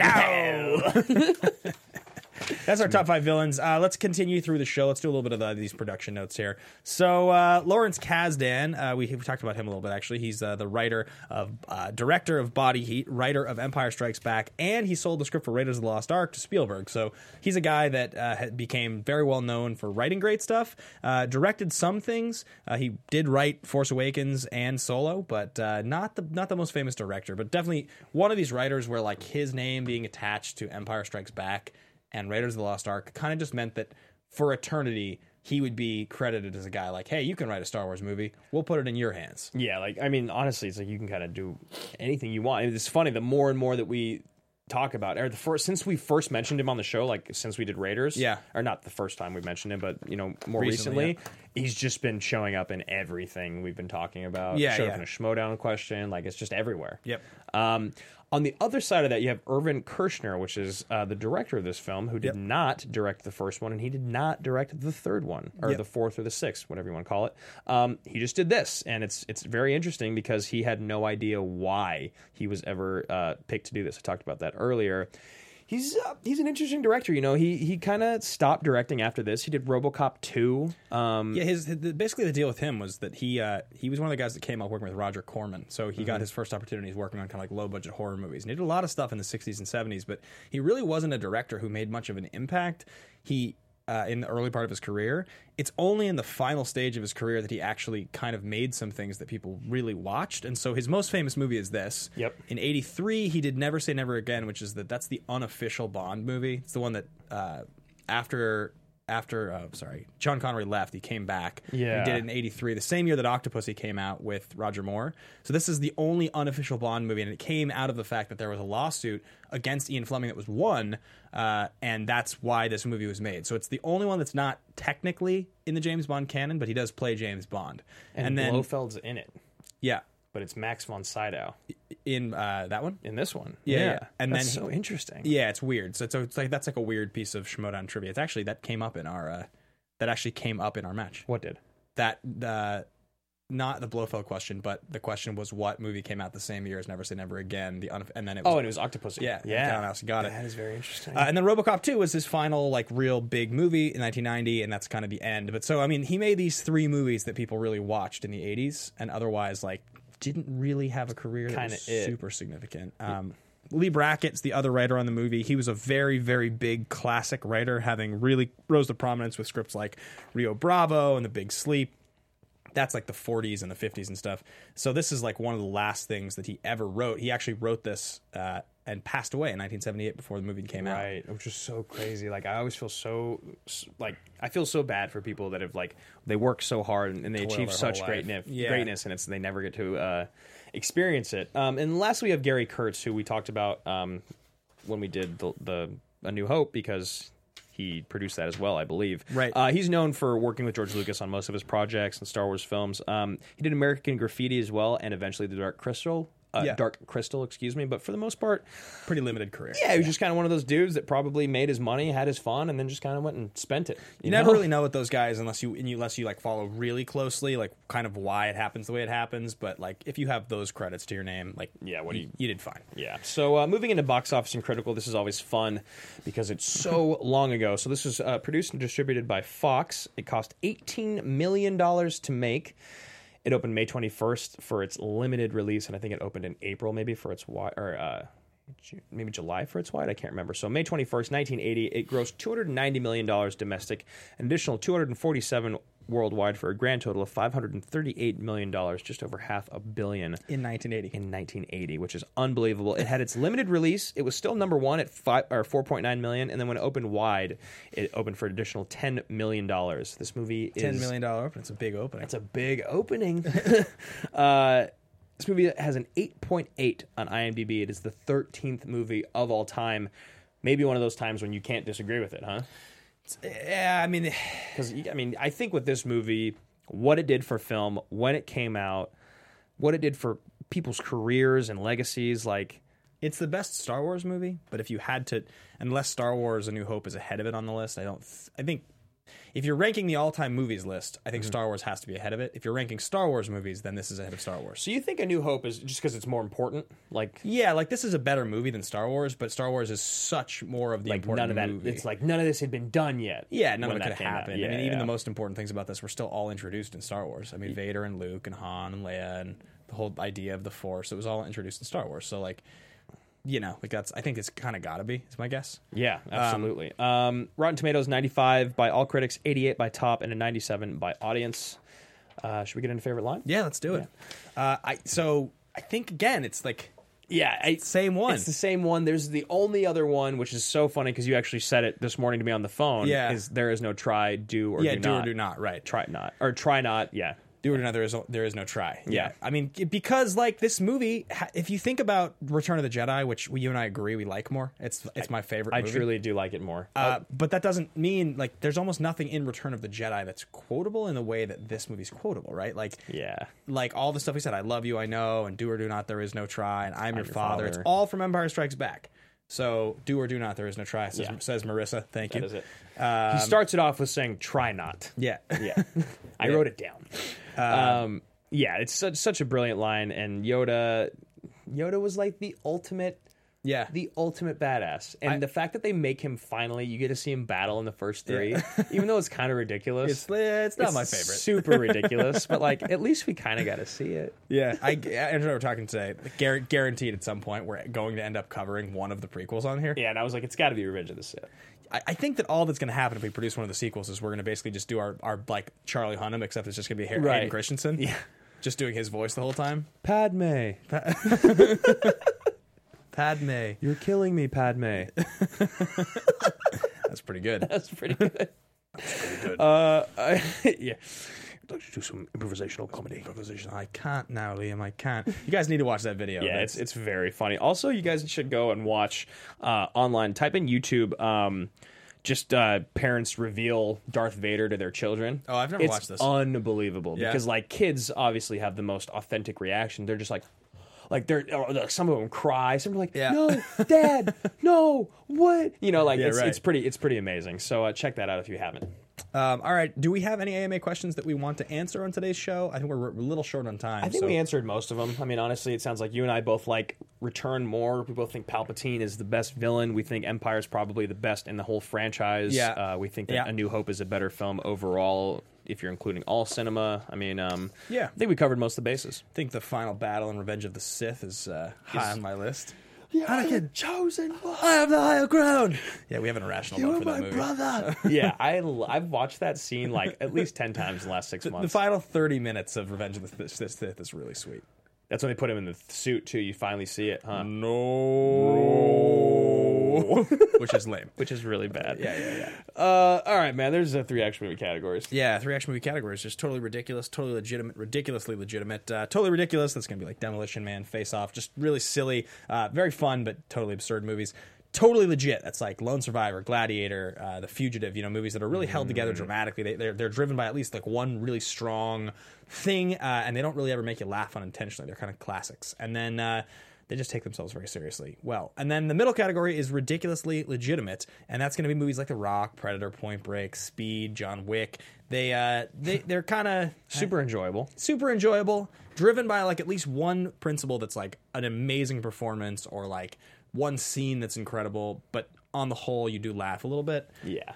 Speaker 1: That's our top 5 villains. Let's continue through the show. Let's do a little bit of these production notes here. So Lawrence Kasdan, we talked about him a little bit actually. He's the writer of, director of Body Heat, writer of Empire Strikes Back, and he sold the script for Raiders of the Lost Ark to Spielberg. So he's a guy that became very well known for writing great stuff. Directed some things. He did write Force Awakens and Solo, but not the most famous director. But definitely one of these writers where like his name being attached to Empire Strikes Back and Raiders of the Lost Ark kind of just meant that for eternity he would be credited as a guy like, hey, you can write a Star Wars movie. We'll put it in your hands.
Speaker 3: Yeah, like I mean, honestly, it's like you can kind of do anything you want. It's funny, the more and more that we talk about, or since we first mentioned him on the show, like since we did Raiders, or not the first time we mentioned him, but you know, more recently he's just been showing up in everything we've been talking about. Showed up in a Schmodown question, like it's just everywhere.
Speaker 1: Yep.
Speaker 3: On the other side of that, you have Irvin Kershner, which is the director of this film, who did not direct the first one, and he did not direct the third one, or the fourth or the sixth, whatever you want to call it. He just did this, and it's very interesting because he had no idea why he was ever picked to do this. I talked about that earlier. He's an interesting director, you know. He kind of stopped directing after this. He did RoboCop 2.
Speaker 1: Basically the deal with him was that he was one of the guys that came up working with Roger Corman. So he got his first opportunities working on kind of like low budget horror movies. And he did a lot of stuff in the 60s and 70s, but he really wasn't a director who made much of an impact. He in the early part of his career. It's only in the final stage of his career that he actually kind of made some things that people really watched. And so his most famous movie is this.
Speaker 3: Yep.
Speaker 1: In 83, he did Never Say Never Again, which is that's the unofficial Bond movie. It's the one that after Sean Connery left, he came back.
Speaker 3: Yeah.
Speaker 1: He did it in 83, the same year that Octopussy came out with Roger Moore. So this is the only unofficial Bond movie, and it came out of the fact that there was a lawsuit against Ian Fleming that was won, and that's why this movie was made. So it's the only one that's not technically in the James Bond canon, but he does play James Bond.
Speaker 3: And then
Speaker 1: Blofeld's
Speaker 3: in it.
Speaker 1: Yeah.
Speaker 3: But it's Max von Sydow.
Speaker 1: In that one?
Speaker 3: In this one.
Speaker 1: Yeah. And
Speaker 3: that's
Speaker 1: then
Speaker 3: so interesting.
Speaker 1: Yeah, it's weird. So it's like that's like a weird piece of Schmodown trivia. It's actually that came up in our match.
Speaker 3: What did?
Speaker 1: That not the Blofeld question, but the question was what movie came out the same year as Never Say Never Again. And then it was
Speaker 3: and it was Octopussy.
Speaker 1: Yeah. Got it.
Speaker 3: That is very interesting.
Speaker 1: And then RoboCop 2 was his final like real big movie in 1990, and that's kind of the end. But so I mean, he made these 3 movies that people really watched in the 80s, and otherwise like didn't really have a career that was super significant. Lee Brackett's the other writer on the movie. He was a very, very big classic writer, having really rose to prominence with scripts like Rio Bravo and The Big Sleep. That's like the 40s and the 50s and stuff. So this is like one of the last things that he ever wrote. He actually wrote this and passed away in 1978 before the movie came out.
Speaker 3: Right, which is so crazy. Like I always feel I feel so bad for people that have like they work so hard and they achieve such greatness, and they never get to experience it. And lastly, we have Gary Kurtz, who we talked about when we did the A New Hope, because he produced that as well, I believe.
Speaker 1: Right.
Speaker 3: He's known for working with George Lucas on most of his projects and Star Wars films. He did American Graffiti as well, and eventually The Dark Crystal. Dark Crystal, excuse me. But for the most part,
Speaker 1: Pretty limited career.
Speaker 3: yeah, he was just kind of one of those dudes that probably made his money, had his fun, and then just kind of went and spent it.
Speaker 1: You never really know with those guys unless you like follow really closely, like kind of why it happens the way it happens. But like if you have those credits to your name, like you did fine.
Speaker 3: Yeah. So moving into box office and critical, this is always fun because it's so long ago. So this was produced and distributed by Fox. It cost $18 million to make. It opened May 21st for its limited release, and I think it opened in April maybe for its wide, or maybe July for its wide. I can't remember. So May 21st, 1980, it grossed $290 million domestic, an additional $247 worldwide for a grand total of $538 million, just over $500 million
Speaker 1: In 1980.
Speaker 3: in 1980, which is unbelievable. It had its limited release. It was still number one at 4.9 million, and then when it opened wide, it opened for an additional $10 million. This movie is
Speaker 1: $10 million opening. It's a big opening.
Speaker 3: It's a big opening. This movie has an 8.8 on IMDb. It is the 13th movie of all time. Maybe one of those times when you can't disagree with it, huh?
Speaker 1: Yeah, I mean,
Speaker 3: Because, I think with this movie, what it did for film, when it came out, what it did for people's careers and legacies, like...
Speaker 1: it's the best Star Wars movie, but if you had to, unless Star Wars A New Hope is ahead of it on the list, I think if you're ranking the all-time movies list, I think Star Wars has to be ahead of it. If you're ranking Star Wars movies, then this is ahead of Star Wars.
Speaker 3: So you think A New Hope is just because it's more important? Like...
Speaker 1: yeah, like this is a better movie than Star Wars, but Star Wars is such more of the
Speaker 3: like
Speaker 1: important
Speaker 3: none of that.
Speaker 1: movie.
Speaker 3: It's like none of this had been done yet.
Speaker 1: Yeah, none of
Speaker 3: when
Speaker 1: it could
Speaker 3: that
Speaker 1: have
Speaker 3: came out.
Speaker 1: happened.
Speaker 3: Yeah,
Speaker 1: I mean, even
Speaker 3: yeah.
Speaker 1: the most important things about this were still all introduced in Star Wars. I mean, Vader and Luke and Han and Leia and the whole idea of the Force. It was all introduced in Star Wars. So, like, I think it's kind of got to be. Is my guess.
Speaker 3: Yeah, absolutely. Rotten Tomatoes 95 by all critics, 88 by top, and a 97 by audience. Should we get into favorite line?
Speaker 1: Yeah, let's do it. I think again, it's like.
Speaker 3: Yeah,
Speaker 1: Same one.
Speaker 3: It's the same one. There's the only other one, which is so funny because you actually said it this morning to me on the phone.
Speaker 1: Yeah.
Speaker 3: Is there is no try, do or do not.
Speaker 1: do or do not. Right.
Speaker 3: Try not or try not. Yeah.
Speaker 1: Do or do not. There is no try.
Speaker 3: Yeah.
Speaker 1: I mean, because like this movie, if you think about Return of the Jedi, which you and I agree we like more, it's my favorite.
Speaker 3: I
Speaker 1: movie.
Speaker 3: truly do like it more.
Speaker 1: But that doesn't mean like there's almost nothing in Return of the Jedi that's quotable in the way that this movie's quotable, right? Like,
Speaker 3: yeah.
Speaker 1: like all the stuff we said, I love you, I know, and do or do not, there is no try, and I'm your father. It's
Speaker 3: father.
Speaker 1: all from Empire Strikes Back. So do or do not, there is no try, says Marissa. Thank you.
Speaker 3: That is it. He starts it off with saying try not.
Speaker 1: Yeah.
Speaker 3: Yeah. I wrote it down. Yeah, it's such a brilliant line, and Yoda was like the ultimate badass. And the fact that they make him finally, you get to see him battle in the first three, even though it's kind of ridiculous.
Speaker 1: It's not my favorite.
Speaker 3: Super ridiculous, but like at least we kind of got to see it.
Speaker 1: Yeah, Andrew and I were talking today. Guaranteed at some point we're going to end up covering one of the prequels on here.
Speaker 3: Yeah, and I was like, it's got to be Revenge of the Sith.
Speaker 1: I think that all that's going to happen if we produce one of the sequels is we're going to basically just do our like Charlie Hunnam, except it's just going to be Hayden Christensen.
Speaker 3: Yeah.
Speaker 1: Just doing his voice the whole time.
Speaker 3: Padme.
Speaker 1: Padme.
Speaker 3: You're killing me, Padme.
Speaker 1: That's pretty good.
Speaker 3: That's pretty good. Yeah. I'd like to do some improvisational comedy.
Speaker 1: I can't now, Liam. I can't. You guys need to watch that video.
Speaker 3: Yeah, it's very funny. Also, you guys should go and watch online. Type in YouTube. Parents reveal Darth Vader to their children.
Speaker 1: Oh, I've never watched this.
Speaker 3: It's unbelievable
Speaker 1: Yeah.
Speaker 3: because like kids obviously have the most authentic reaction. They're just like they're some of them cry. Some are like,
Speaker 1: Yeah.
Speaker 3: no, Dad, no, what? You know, like
Speaker 1: Yeah,
Speaker 3: it's
Speaker 1: right.
Speaker 3: it's pretty amazing. So check that out if you haven't.
Speaker 1: All right. Do we have any AMA questions that we want to answer on today's show? I think we're a little short on time.
Speaker 3: I think we answered most of them. I mean, honestly, it sounds like you and I both like Return more. We both think Palpatine is the best villain. We think Empire is probably the best in the whole franchise.
Speaker 1: Yeah.
Speaker 3: We think that
Speaker 1: Yeah.
Speaker 3: A New Hope is a better film overall, if you're including all cinema. I mean,
Speaker 1: Yeah.
Speaker 3: I think we covered most of the bases.
Speaker 1: I think the final battle in Revenge of the Sith is high on my list.
Speaker 3: Anakin, chosen one.
Speaker 1: I have the higher ground. Yeah, we have an irrational love for that movie.
Speaker 3: brother. Yeah, I've watched that scene like at least 10 times in the last 6
Speaker 1: The
Speaker 3: months.
Speaker 1: final 30 minutes of Revenge of the Sith is really sweet.
Speaker 3: That's when they put him in the suit too. You finally see it, huh?
Speaker 1: No. Which is lame.
Speaker 3: Which is really bad.
Speaker 1: Yeah.
Speaker 3: All right, man. There's 3 action movie categories.
Speaker 1: Yeah, 3 action movie categories. Just totally ridiculous, totally legitimate, ridiculously legitimate. Totally ridiculous. That's going to be like Demolition Man, Face Off. Just really silly, very fun, but totally absurd movies. totally legit. That's like Lone Survivor, Gladiator, The Fugitive, movies that are really held together dramatically. They're driven by at least like one really strong thing, and they don't really ever make you laugh unintentionally. They're kind of classics. And then they just take themselves very seriously. Well, and then the middle category is ridiculously legitimate, and that's going to be movies like The Rock, Predator, Point Break, Speed, John Wick. They're kind of
Speaker 3: Super enjoyable.
Speaker 1: super enjoyable, driven by like at least one principle that's like an amazing performance or like one scene that's incredible, but on the whole you do laugh a little bit.
Speaker 3: Yeah.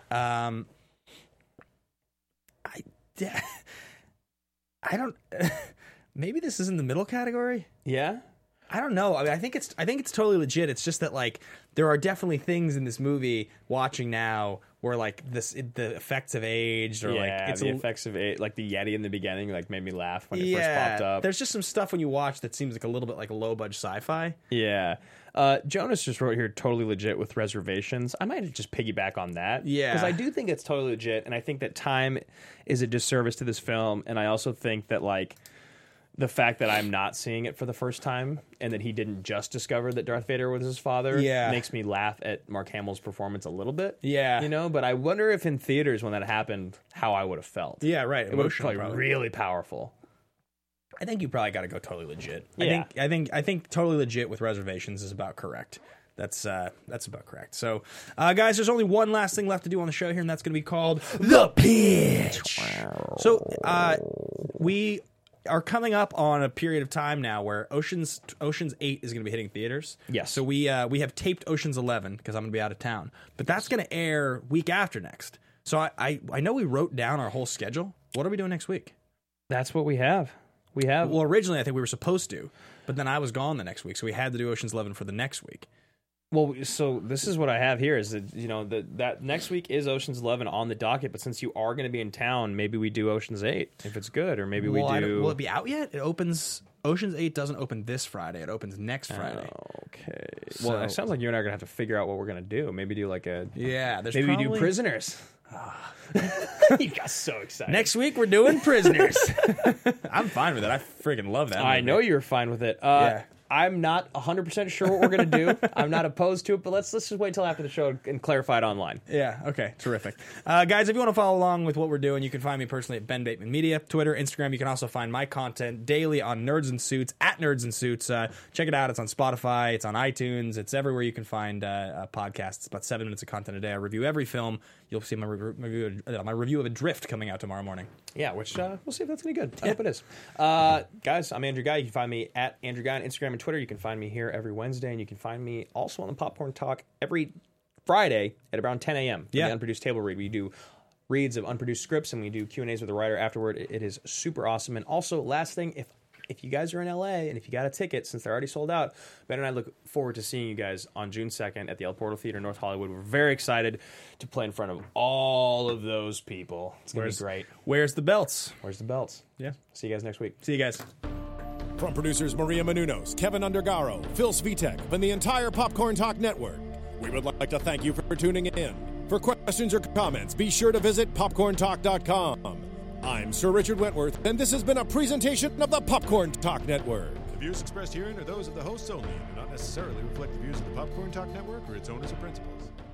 Speaker 1: I don't maybe this is in the middle category.
Speaker 3: Yeah?
Speaker 1: I don't know. I mean, I think it's totally legit. It's just that like there are definitely things in this movie watching now where like the effects have aged or like it's
Speaker 3: the effects of it, like the Yeti in the beginning, like made me laugh when it first popped up.
Speaker 1: There's just some stuff when you watch that seems like a little bit like a low budget sci-fi.
Speaker 3: Yeah. Jonas just wrote here totally legit with reservations. I might just piggyback on that.
Speaker 1: Yeah.
Speaker 3: Because I do think it's totally legit, and I think that time is a disservice to this film, and I also think that like the fact that I'm not seeing it for the first time and that he didn't just discover that Darth Vader was his father makes me laugh at Mark Hamill's performance a little bit.
Speaker 1: Yeah.
Speaker 3: But I wonder if in theaters when that happened, how I would have felt.
Speaker 1: Yeah, right.
Speaker 3: It would have probably really powerful.
Speaker 1: I think you probably got to go totally legit.
Speaker 3: Yeah.
Speaker 1: I think totally legit with reservations is about correct. That's about correct. So, guys, there's only one last thing left to do on the show here, and that's going to be called The Pitch. So, we are coming up on a period of time now where Ocean's 8 is going to be hitting theaters.
Speaker 3: Yes.
Speaker 1: So we have taped Ocean's 11 because I'm going to be out of town, but that's going to air week after next. So I know we wrote down our whole schedule. What are we doing next week?
Speaker 3: That's what we have. Well,
Speaker 1: originally I think we were supposed to, but then I was gone the next week, so we had to do Ocean's 11 for the next week.
Speaker 3: Well, so this is what I have here is that, that next week is Ocean's 11 on the docket, but since you are going to be in town, maybe we do Ocean's 8 if it's good, or maybe we do...
Speaker 1: Will it be out yet? Ocean's 8 doesn't open this Friday. It opens next Friday.
Speaker 3: Okay. Well, it sounds like you and I are going to have to figure out what we're going to do. Maybe do like a...
Speaker 1: Yeah, there's
Speaker 3: maybe
Speaker 1: probably...
Speaker 3: do Prisoners. You got so excited.
Speaker 1: Next week we're doing Prisoners. I'm fine with it. I freaking love that movie.
Speaker 3: I know you're fine with it.
Speaker 1: Yeah.
Speaker 3: I'm not 100% sure what we're going to do. I'm not opposed to it, but let's just wait till after the show and clarify it online.
Speaker 1: Yeah, okay, terrific. Guys, if you want to follow along with what we're doing, you can find me personally at Ben Bateman Media, Twitter, Instagram. You can also find my content daily on Nerds and Suits, at Nerds and Suits. Check it out. It's on Spotify. It's on iTunes. It's everywhere you can find podcasts. It's about 7 minutes of content a day. I review every film. You'll see my review of Adrift coming out tomorrow morning.
Speaker 3: Yeah, which we'll see if that's any good. I hope it is. Guys, I'm Andrew Guy. You can find me at Andrew Guy on Instagram and Twitter. You can find me here every Wednesday, and you can find me also on the Popcorn Talk every Friday at around 10 a.m.
Speaker 1: Yeah.
Speaker 3: The Unproduced Table Read. We do reads of unproduced scripts, and we do Q&As with the writer afterward. It is super awesome. And also, last thing, if you guys are in LA and if you got a ticket, since they're already sold out, Ben and I look forward to seeing you guys on June 2nd at the El Portal Theater in North Hollywood. We're very excited to play in front of all of those people. It's going to be great.
Speaker 1: Where's the belts?
Speaker 3: Where's the belts?
Speaker 1: Yeah.
Speaker 3: See you guys next week.
Speaker 1: See you guys.
Speaker 2: From producers Maria Menounos, Kevin Undergaro, Phil Svitek, and the entire Popcorn Talk Network, we would like to thank you for tuning in. For questions or comments, be sure to visit popcorntalk.com. I'm Sir Richard Wentworth, and this has been a presentation of the Popcorn Talk Network.
Speaker 8: The views expressed herein are those of the hosts only and do not necessarily reflect the views of the Popcorn Talk Network or its owners or principals.